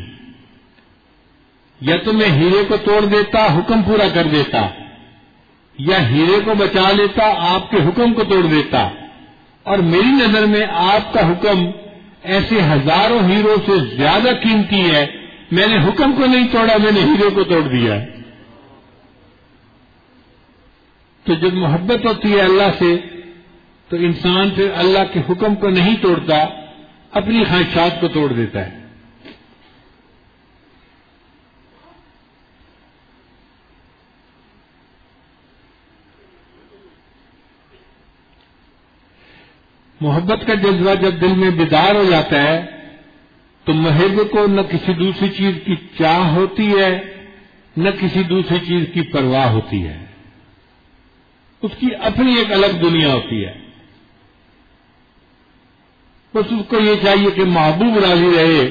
یا تو میں ہیرے کو توڑ دیتا حکم پورا کر دیتا، یا ہیرے کو بچا لیتا آپ کے حکم کو توڑ دیتا، اور میری نظر میں آپ کا حکم ایسے ہزاروں ہیروں سے زیادہ قیمتی ہے، میں نے حکم کو نہیں توڑا، میں نے ہیرے کو توڑ دیا۔ تو جب محبت ہوتی ہے اللہ سے تو انسان پھر اللہ کے حکم کو نہیں توڑتا، اپنی خواہشات کو توڑ دیتا ہے۔ محبت کا جذبہ جب دل میں بیدار ہو جاتا ہے تو محب کو نہ کسی دوسری چیز کی چاہ ہوتی ہے، نہ کسی دوسری چیز کی پرواہ ہوتی ہے، اس کی اپنی ایک الگ دنیا ہوتی ہے۔ بس اس کو یہ چاہیے کہ محبوب راضی رہے،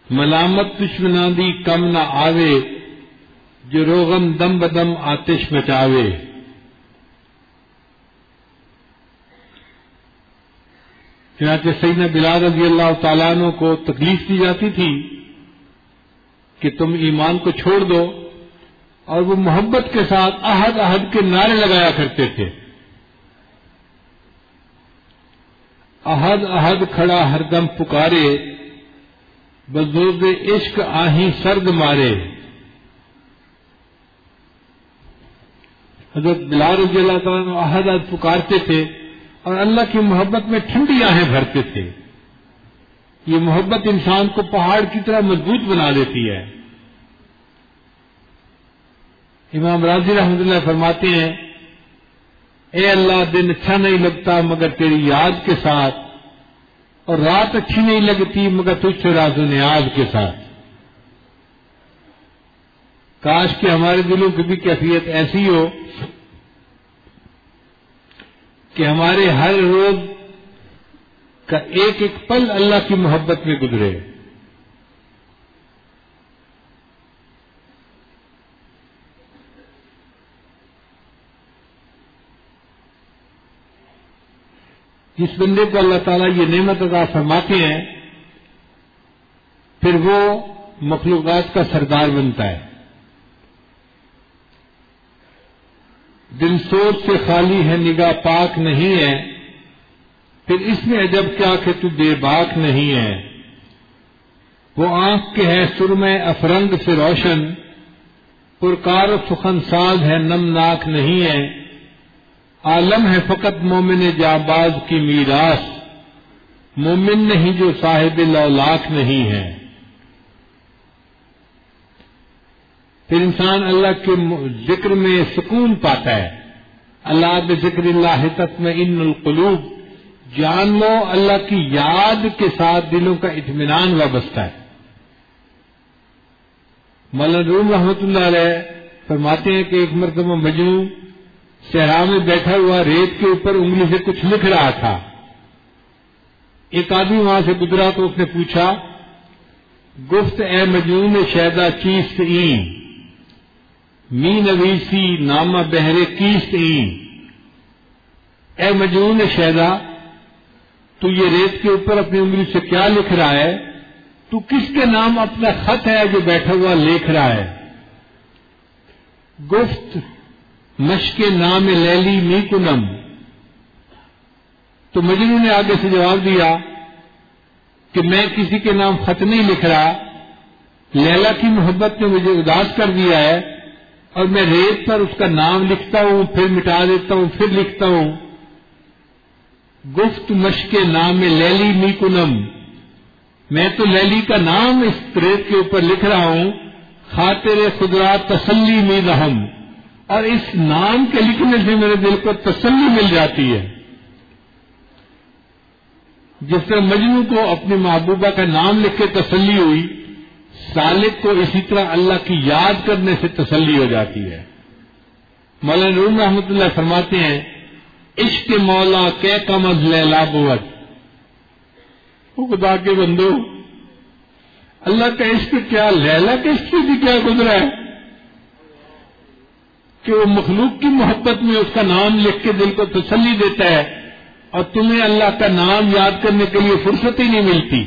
ملامت دشمناں دی کم نہ آوے، جو روغن دم بدم آتش مچاوے۔ چنانچہ سیدنا بلال رضی اللہ تعالیٰ عنہ کو تکلیف دی جاتی تھی کہ تم ایمان کو چھوڑ دو، اور وہ محبت کے ساتھ احد احد کے نعرے لگایا کرتے تھے۔ احد احد کھڑا ہر دم پکارے، بزرگ عشق آہیں سرد مارے۔ حضرت بلال رضی اللہ تعالیٰ عنہ احد احد پکارتے تھے اور اللہ کی محبت میں ٹھنڈی آہیں بھرتے تھے۔ یہ محبت انسان کو پہاڑ کی طرح مضبوط بنا دیتی ہے۔ امام راضی رحمۃ اللہ فرماتے ہیں، اے اللہ دن اچھا نہیں لگتا مگر تیری یاد کے ساتھ، اور رات اچھی نہیں لگتی مگر تجھ سے راز و نیاز کے ساتھ۔ کاش کہ ہمارے دلوں کی بھی کیفیت ایسی ہو کہ ہمارے ہر روز کا ایک ایک پل اللہ کی محبت میں گزرے۔ جس بندے کو اللہ تعالیٰ یہ نعمت عطا فرماتے ہیں پھر وہ مخلوقات کا سردار بنتا ہے۔ دل سوچ سے خالی ہے، نگاہ پاک نہیں ہے، پھر اس میں عجب کیا کہ تو بے باک نہیں ہے۔ وہ آنکھ کے ہے سرمے افرنگ سے روشن، پرکار و سخن ساز ہے نمناک نہیں ہے۔ عالم ہے فقط مومن جانباز کی میراث، مومن نہیں جو صاحب لولاک نہیں ہے۔ پھر انسان اللہ کے ذکر میں سکون پاتا ہے۔ اللہ بذکر اللہ تطمئن القلوب، جان لو اللہ کی یاد کے ساتھ دلوں کا اطمینان وابستہ ہے۔ مولانا روم رحمۃ اللہ علیہ فرماتے ہیں کہ ایک مرتبہ مجنوں صحرا میں بیٹھا ہوا ریت کے اوپر انگلی سے کچھ لکھ رہا تھا۔ ایک آدمی وہاں سے گزرا تو اس نے پوچھا، گفت اے مجنون شیدا چیست این، می نویسی نامہ بہرے کیست این۔ اے مجنون شیدا، تو یہ ریت کے اوپر اپنی انگلی سے کیا لکھ رہا ہے؟ تو کس کے نام اپنا خط ہے جو بیٹھا ہوا لکھ رہا ہے؟ گفت مشق نام لیلی می کنم۔ تو مجنون نے آگے سے جواب دیا کہ میں کسی کے نام خط نہیں لکھ رہا، لیلا کی محبت نے مجھے اداس کر دیا ہے، اور میں ریت پر اس کا نام لکھتا ہوں، پھر مٹا دیتا ہوں، پھر لکھتا ہوں۔ گفت مشق نام لیلی می کنم، میں تو لیلی کا نام اس ریت کے اوپر لکھ رہا ہوں، خاطر خدا تسلی می رحم، اور اس نام کے لکھنے سے میرے دل کو تسلی مل جاتی ہے۔ جس طرح مجنوں کو اپنی محبوبہ کا نام لکھ کے تسلی ہوئی، سالک کو اسی طرح اللہ کی یاد کرنے سے تسلی ہو جاتی ہے۔ مولانا روم رحمۃ اللہ فرماتے ہیں، عشق مولا کے کم از لیلا بود۔ وہ خدا کے بندو، اللہ کا عشق کیا لیلا کے عشق سے بھی کیا گزرا ہے کہ وہ مخلوق کی محبت میں اس کا نام لکھ کے دل کو تسلی دیتا ہے، اور تمہیں اللہ کا نام یاد کرنے کے لیے فرصت ہی نہیں ملتی۔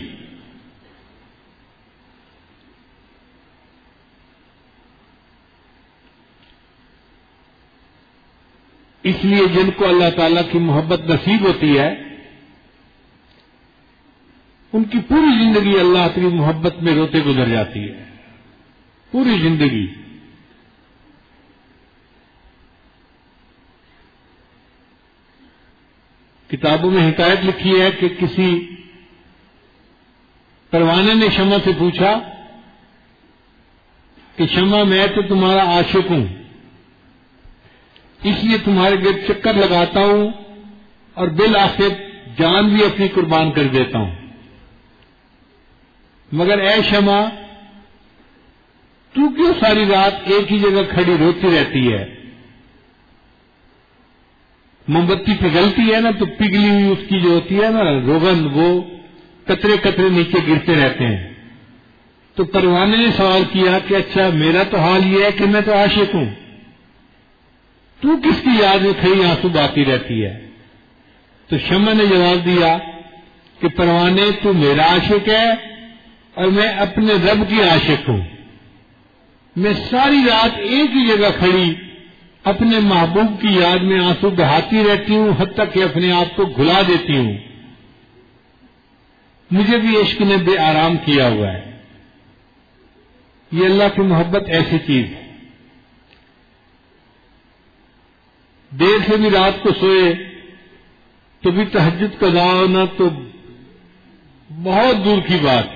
اس لیے جن کو اللہ تعالیٰ کی محبت نصیب ہوتی ہے ان کی پوری زندگی اللہ کی محبت میں روتے گزر جاتی ہے، پوری زندگی۔ کتابوں میں حکایت لکھی ہے کہ کسی پروانے نے شمع سے پوچھا کہ شمع میں تو تمہارا عاشق ہوں، اس لیے تمہارے گرد چکر لگاتا ہوں اور بالآخر جان بھی اپنی قربان کر دیتا ہوں، مگر اے شمع تو کیوں ساری رات ایک ہی جگہ کھڑی روتی رہتی ہے؟ موم بتی پگھلتی ہے نا تو پگھلی ہوئی اس کی جو ہوتی ہے نا روغن، وہ قطرے قطرے نیچے گرتے رہتے ہیں، تو پروانے نے سوال کیا کہ اچھا میرا تو حال یہ ہے کہ میں تو عاشق ہوں، تو کس کی یاد میں کھڑی آنسو بہتی رہتی ہے؟ تو شمع نے جواب دیا کہ پروانے تو میرا عاشق ہے اور میں اپنے رب کی عاشق ہوں، میں ساری رات ایک ہی جگہ کھڑی اپنے محبوب کی یاد میں آنسو بہاتی رہتی ہوں، حتیٰ کہ اپنے آپ کو گھلا دیتی ہوں، مجھے بھی عشق نے بے آرام کیا ہوا ہے۔ یہ اللہ کی محبت ایسی چیز ہے، دیر سے بھی رات کو سوئے تو بھی تہجد قضا ہونا تو بہت دور کی بات ہے۔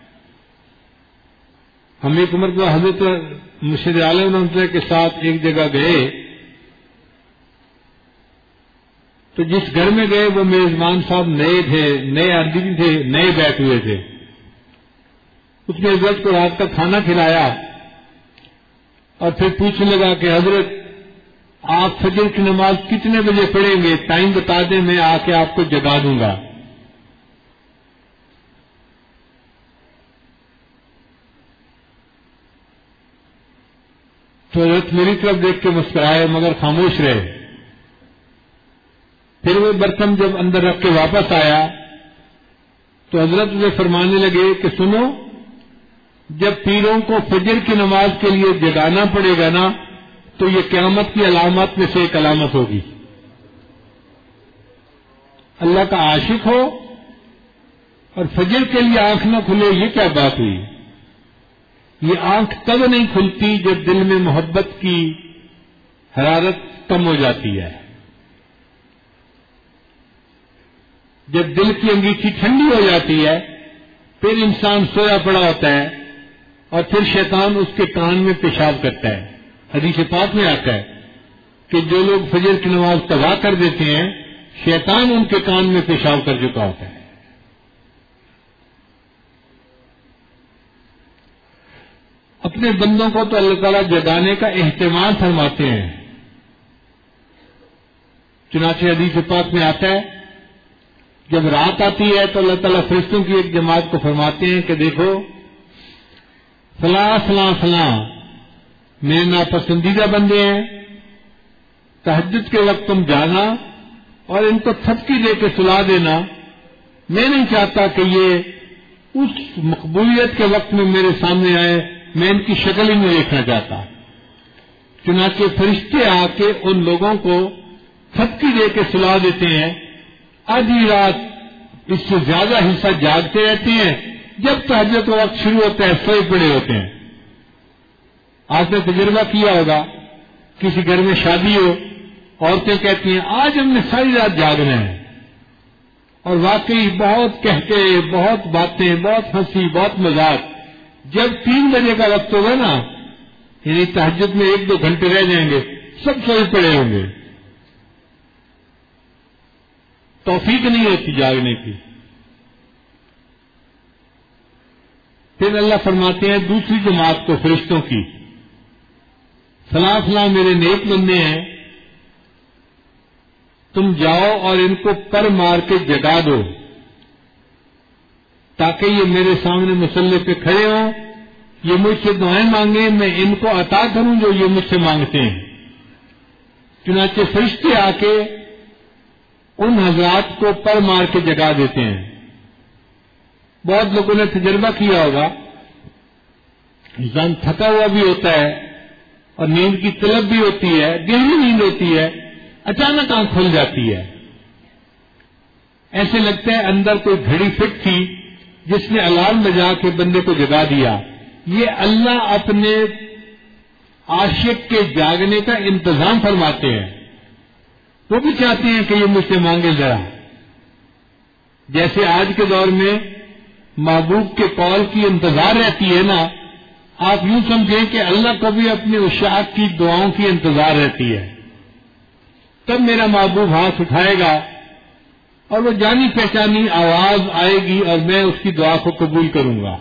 ہم ایک مرتبہ حضرت مرشد عالم رحمۃ اللہ کے ساتھ ایک جگہ گئے تو جس گھر میں گئے وہ میزبان صاحب نئے تھے، نئے آدمی تھے، نئے بیٹھے ہوئے تھے۔ اس نے حضرت کو رات کا کھانا کھلایا اور پھر پوچھنے لگا کہ حضرت آپ فجر کی نماز کتنے بجے پڑھیں گے؟ ٹائم بتا دیں، میں آ کے آپ کو جگا دوں گا۔ تو حضرت میری طرف دیکھ کے مسکرائے مگر خاموش رہے۔ پھر وہ برتن جب اندر رکھ کے واپس آیا تو حضرت مجھے فرمانے لگے کہ سنو، جب پیروں کو فجر کی نماز کے لیے جگانا پڑے گا نا تو یہ قیامت کی علامات میں سے ایک علامت ہوگی۔ اللہ کا عاشق ہو اور فجر کے لیے آنکھ نہ کھلے، یہ کیا بات ہوئی؟ یہ آنکھ تب نہیں کھلتی جب دل میں محبت کی حرارت کم ہو جاتی ہے، جب دل کی انگیٹھی ٹھنڈی ہو جاتی ہے، پھر انسان سویا پڑا ہوتا ہے اور پھر شیطان اس کے کان میں پیشاب کرتا ہے۔ حدیث پاک میں آتا ہے کہ جو لوگ فجر کی نماز تباہ کر دیتے ہیں، شیطان ان کے کان میں پیشاب کر چکا ہوتا ہے۔ اپنے بندوں کو تو اللہ تعالیٰ جگانے کا اہتمام فرماتے ہیں۔ چنانچہ حدیث پاک میں آتا ہے جب رات آتی ہے تو اللہ تعالیٰ فرشتوں کی ایک جماعت کو فرماتے ہیں کہ دیکھو فلاں فلاں فلاں میرے ناپسندیدہ بندے ہیں، تہجد کے وقت تم جانا اور ان کو تھپکی دے کے سلا دینا، میں نہیں چاہتا کہ یہ اس مقبولیت کے وقت میں میرے سامنے آئے، میں ان کی شکل ہی نہیں دیکھنا چاہتا۔ چنانچہ فرشتے آ کے ان لوگوں کو تھپکی دے کے سلا دیتے ہیں، آدھی رات اس سے زیادہ حصہ جاگتے رہتے ہیں، جب تہجد کا وقت شروع ہوتا ہے سوئے پڑے ہوتے ہیں۔ آپ نے تجربہ کیا ہوگا، کسی گھر میں شادی ہو، عورتیں کہتی ہیں آج ہم نے ساری رات جاگنا ہے، اور واقعی بہت کہتے، بہت باتیں، بہت ہنسی، بہت مذاق، جب 3 بجے کا وقت ہوگا نا، یعنی تہجد میں 1-2 گھنٹے رہ جائیں گے، سب سوئے پڑے ہوں گے، توفیق نہیں ہوتی جاگنے کی۔ پھر اللہ فرماتے ہیں دوسری جماعت کو فرشتوں کی، فلاں فلاں میرے نیک بندے ہیں، تم جاؤ اور ان کو پر مار کے جگا دو تاکہ یہ میرے سامنے مصلی پہ کھڑے ہوں، یہ مجھ سے دعائیں مانگیں، میں ان کو عطا کروں جو یہ مجھ سے مانگتے ہیں۔ چنانچہ فرشتے آ کے ان حضرات کو پر مار کے جگا دیتے ہیں۔ بہت لوگوں نے تجربہ کیا ہوگا، انسان تھکا ہوا بھی ہوتا ہے اور نیند کی طلب بھی ہوتی ہے، گہری نیند ہوتی ہے، اچانک آنکھ کھل جاتی ہے، ایسے لگتا ہے اندر کوئی گھڑی فٹ تھی جس نے الارم بجا کے بندے کو جگا دیا۔ یہ اللہ اپنے عاشق کے جاگنے کا انتظام فرماتے ہیں، وہ بھی چاہتے ہیں کہ یہ مجھ سے مانگے ذرا، جیسے آج کے دور میں محبوب کے قول کی انتظار رہتی ہے نا، آپ یوں سمجھیں کہ اللہ کو بھی اپنے عشاق کی دعاؤں کی انتظار رہتی ہے، تب میرا محبوب ہاتھ اٹھائے گا اور وہ جانی پہچانی آواز آئے گی اور میں اس کی دعا کو قبول کروں گا۔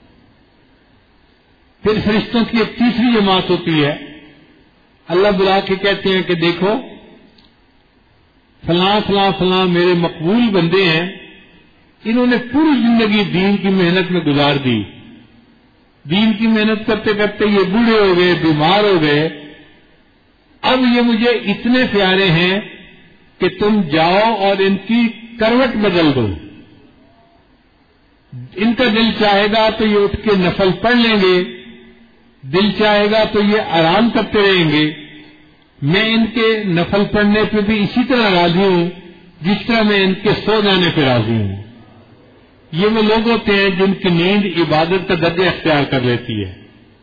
پھر فرشتوں کی ایک تیسری جماعت ہوتی ہے، اللہ بلا کے کہتے ہیں کہ دیکھو فلاں فلاں فلاں میرے مقبول بندے ہیں، انہوں نے پوری زندگی دین کی محنت میں گزار دی، دین کی محنت کرتے کرتے یہ بوڑھے ہو گئے، بیمار ہو گئے، اب یہ مجھے اتنے پیارے ہیں کہ تم جاؤ اور ان کی کروٹ بدل دو، ان کا دل چاہے گا تو یہ اٹھ کے نفل پڑھ لیں گے، دل چاہے گا تو یہ آرام کرتے رہیں گے، میں ان کے نفل پڑھنے پہ بھی اسی طرح راضی ہوں جس طرح میں ان کے سو جانے پہ راضی ہوں۔ یہ وہ لوگ ہوتے ہیں جن کی نیند عبادت کا درجہ اختیار کر لیتی ہے۔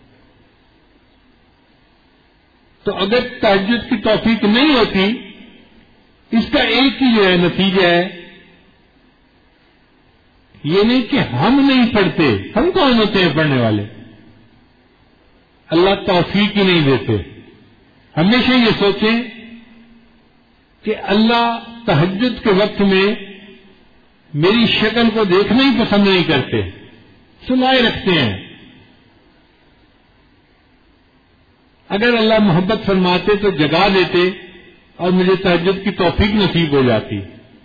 تو اگر تہجد کی توفیق نہیں ہوتی، اس کا ایک ہی جو ہے نتیجہ ہے، یہ نہیں کہ ہم نہیں پڑھتے، ہم کون ہوتے ہیں پڑھنے والے، اللہ توفیق ہی نہیں دیتے۔ ہمیشہ یہ سوچیں کہ اللہ تہجد کے وقت میں میری شکل کو دیکھنا ہی پسند نہیں کرتے، سلائے رکھتے ہیں۔ اگر اللہ محبت فرماتے تو جگا دیتے اور مجھے تہجد کی توفیق نصیب ہو جاتی۔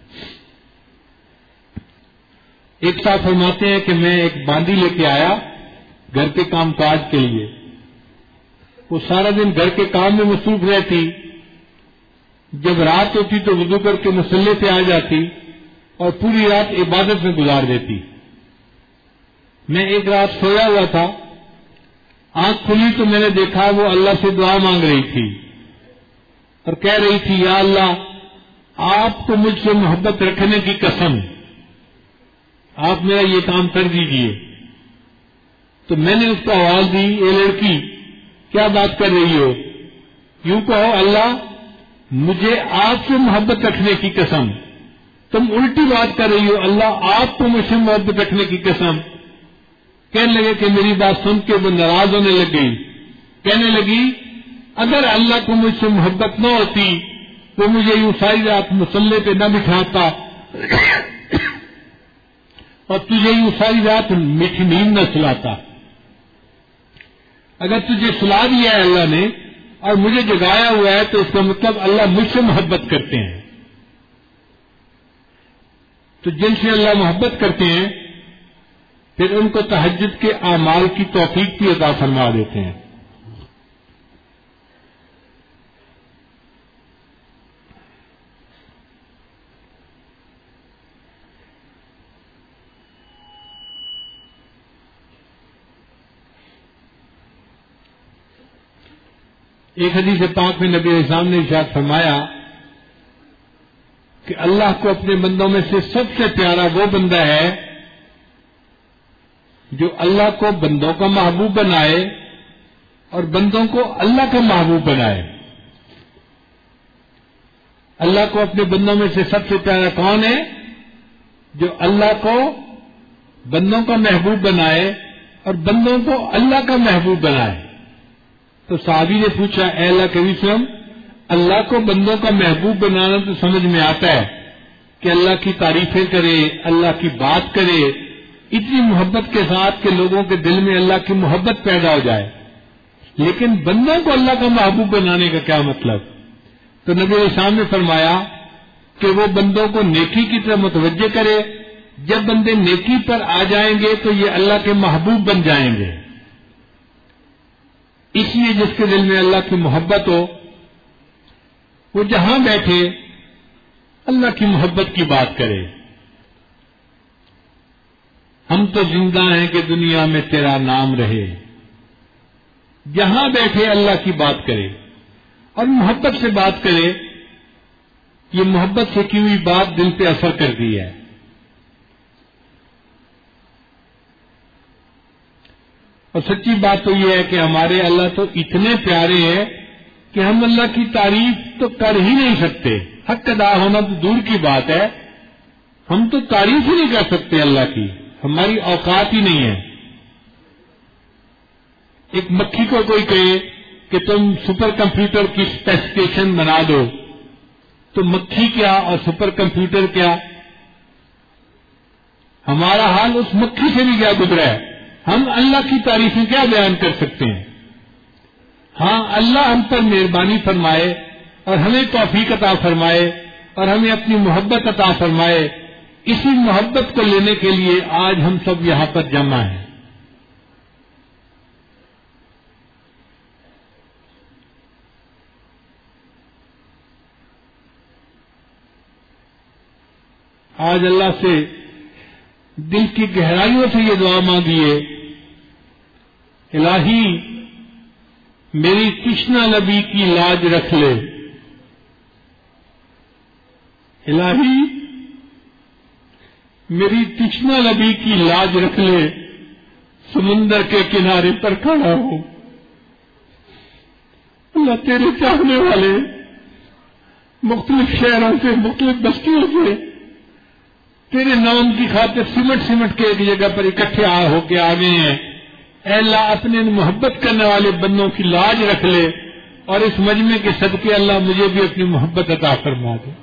ایک صاحب فرماتے ہیں کہ میں ایک باندی لے کے آیا گھر کے کام کاج کے لیے، وہ سارا دن گھر کے کام میں مصروف رہتی، جب رات ہوتی تو وضو کر کے مصلے پہ آ جاتی اور پوری رات عبادت میں گزار دیتی۔ میں ایک رات سویا ہوا تھا، آنکھ کھلی تو میں نے دیکھا وہ اللہ سے دعا مانگ رہی تھی اور کہہ رہی تھی، یا اللہ آپ کو مجھ سے محبت رکھنے کی قسم، آپ میرا یہ کام کر دیجئے۔ تو میں نے اس کو آواز دی، اے لڑکی کیا بات کر رہی ہو؟ یوں کہو، اللہ مجھے آپ سے محبت رکھنے کی قسم، تم الٹی بات کر رہی ہو، اللہ آپ کو مجھ سے محبت رکھنے کی قسم۔ کہنے لگے کہ میری بات سن کے وہ ناراض ہونے لگ گئی، کہنے لگی اگر اللہ کو مجھ سے محبت نہ ہوتی وہ مجھے یوں ساری رات مصلے پہ نہ بٹھاتا اور تجھے یوں ساری رات میٹھی نیند نہ سلاتا۔ اگر تجھے سلا دیا ہے اللہ نے اور مجھے جگایا ہوا ہے تو اس کا مطلب اللہ مجھ سے محبت کرتے ہیں۔ تو جن سے اللہ محبت کرتے ہیں پھر ان کو تہجد کے اعمال کی توفیق بھی عطا فرما دیتے ہیں۔ ایک حدیث پاک میں نبی اسلام نے ارشاد فرمایا کہ اللہ کو اپنے بندوں میں سے سب سے پیارا وہ بندہ ہے جو اللہ کو بندوں کا محبوب بنائے اور بندوں کو اللہ کا محبوب بنائے۔ اللہ کو اپنے بندوں میں سے سب سے پیارا کون ہے؟ جو اللہ کو بندوں کا محبوب بنائے اور بندوں کو اللہ کا محبوب بنائے۔ تو صحابی نے پوچھا، اے اللہ کے رسول، اللہ کو بندوں کا محبوب بنانا تو سمجھ میں آتا ہے کہ اللہ کی تعریفیں کرے، اللہ کی بات کرے اتنی محبت کے ساتھ کہ لوگوں کے دل میں اللہ کی محبت پیدا ہو جائے، لیکن بندوں کو اللہ کا محبوب بنانے کا کیا مطلب؟ تو نبی اسلام نے فرمایا کہ وہ بندوں کو نیکی کی طرف متوجہ کرے، جب بندے نیکی پر آ جائیں گے تو یہ اللہ کے محبوب بن جائیں گے۔ اس لیے جس کے دل میں اللہ کی محبت ہو وہ جہاں بیٹھے اللہ کی محبت کی بات کرے۔ ہم تو زندہ ہیں کہ دنیا میں تیرا نام رہے، جہاں بیٹھے اللہ کی بات کرے اور محبت سے بات کرے۔ یہ محبت سے کی ہوئی بات دل پہ اثر کرتی ہے۔ اور سچی بات تو یہ ہے کہ ہمارے اللہ تو اتنے پیارے ہیں کہ ہم اللہ کی تعریف تو کر ہی نہیں سکتے، حق ادا ہونا تو دور کی بات ہے، ہم تو تعریف ہی نہیں کر سکتے اللہ کی، ہماری اوقات ہی نہیں ہے۔ ایک مکھی کو کوئی کہے کہ تم سپر کمپیوٹر کی اسپیسیفکیشن بنا دو، تو مکھی کیا اور سپر کمپیوٹر کیا، ہمارا حال اس مکھی سے بھی کیا گزرا ہے۔ ہم اللہ کی تعریفیں کیا بیان کر سکتے ہیں؟ ہاں، اللہ ہم پر مہربانی فرمائے اور ہمیں توفیق عطا فرمائے اور ہمیں اپنی محبت عطا فرمائے۔ اسی محبت کو لینے کے لیے آج ہم سب یہاں پر جمع ہیں۔ آج اللہ سے دل کی گہرائیوں سے یہ دعا مانگیے، الہی میری تشنہ لبی کی لاج رکھ لے، الہی میری تشنہ لبی کی لاج رکھ لے، سمندر کے کنارے پر کھڑا ہوں۔ اللہ تیرے چاہنے والے مختلف شہروں سے، مختلف بستیوں سے تیرے نام کی خاطر سمٹ کے ایک جگہ پر اکٹھے ہو کے آ گئے ہیں۔ اے اللہ اپنے محبت کرنے والے بندوں کی لاج رکھ لے، اور اس مجمع کے صدقے اللہ مجھے بھی اپنی محبت عطا فرما دے۔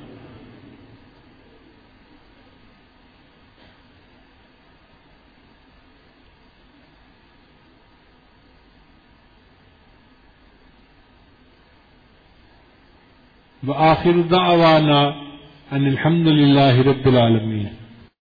وآخر دعوانا ان الحمد للہ رب العالمین۔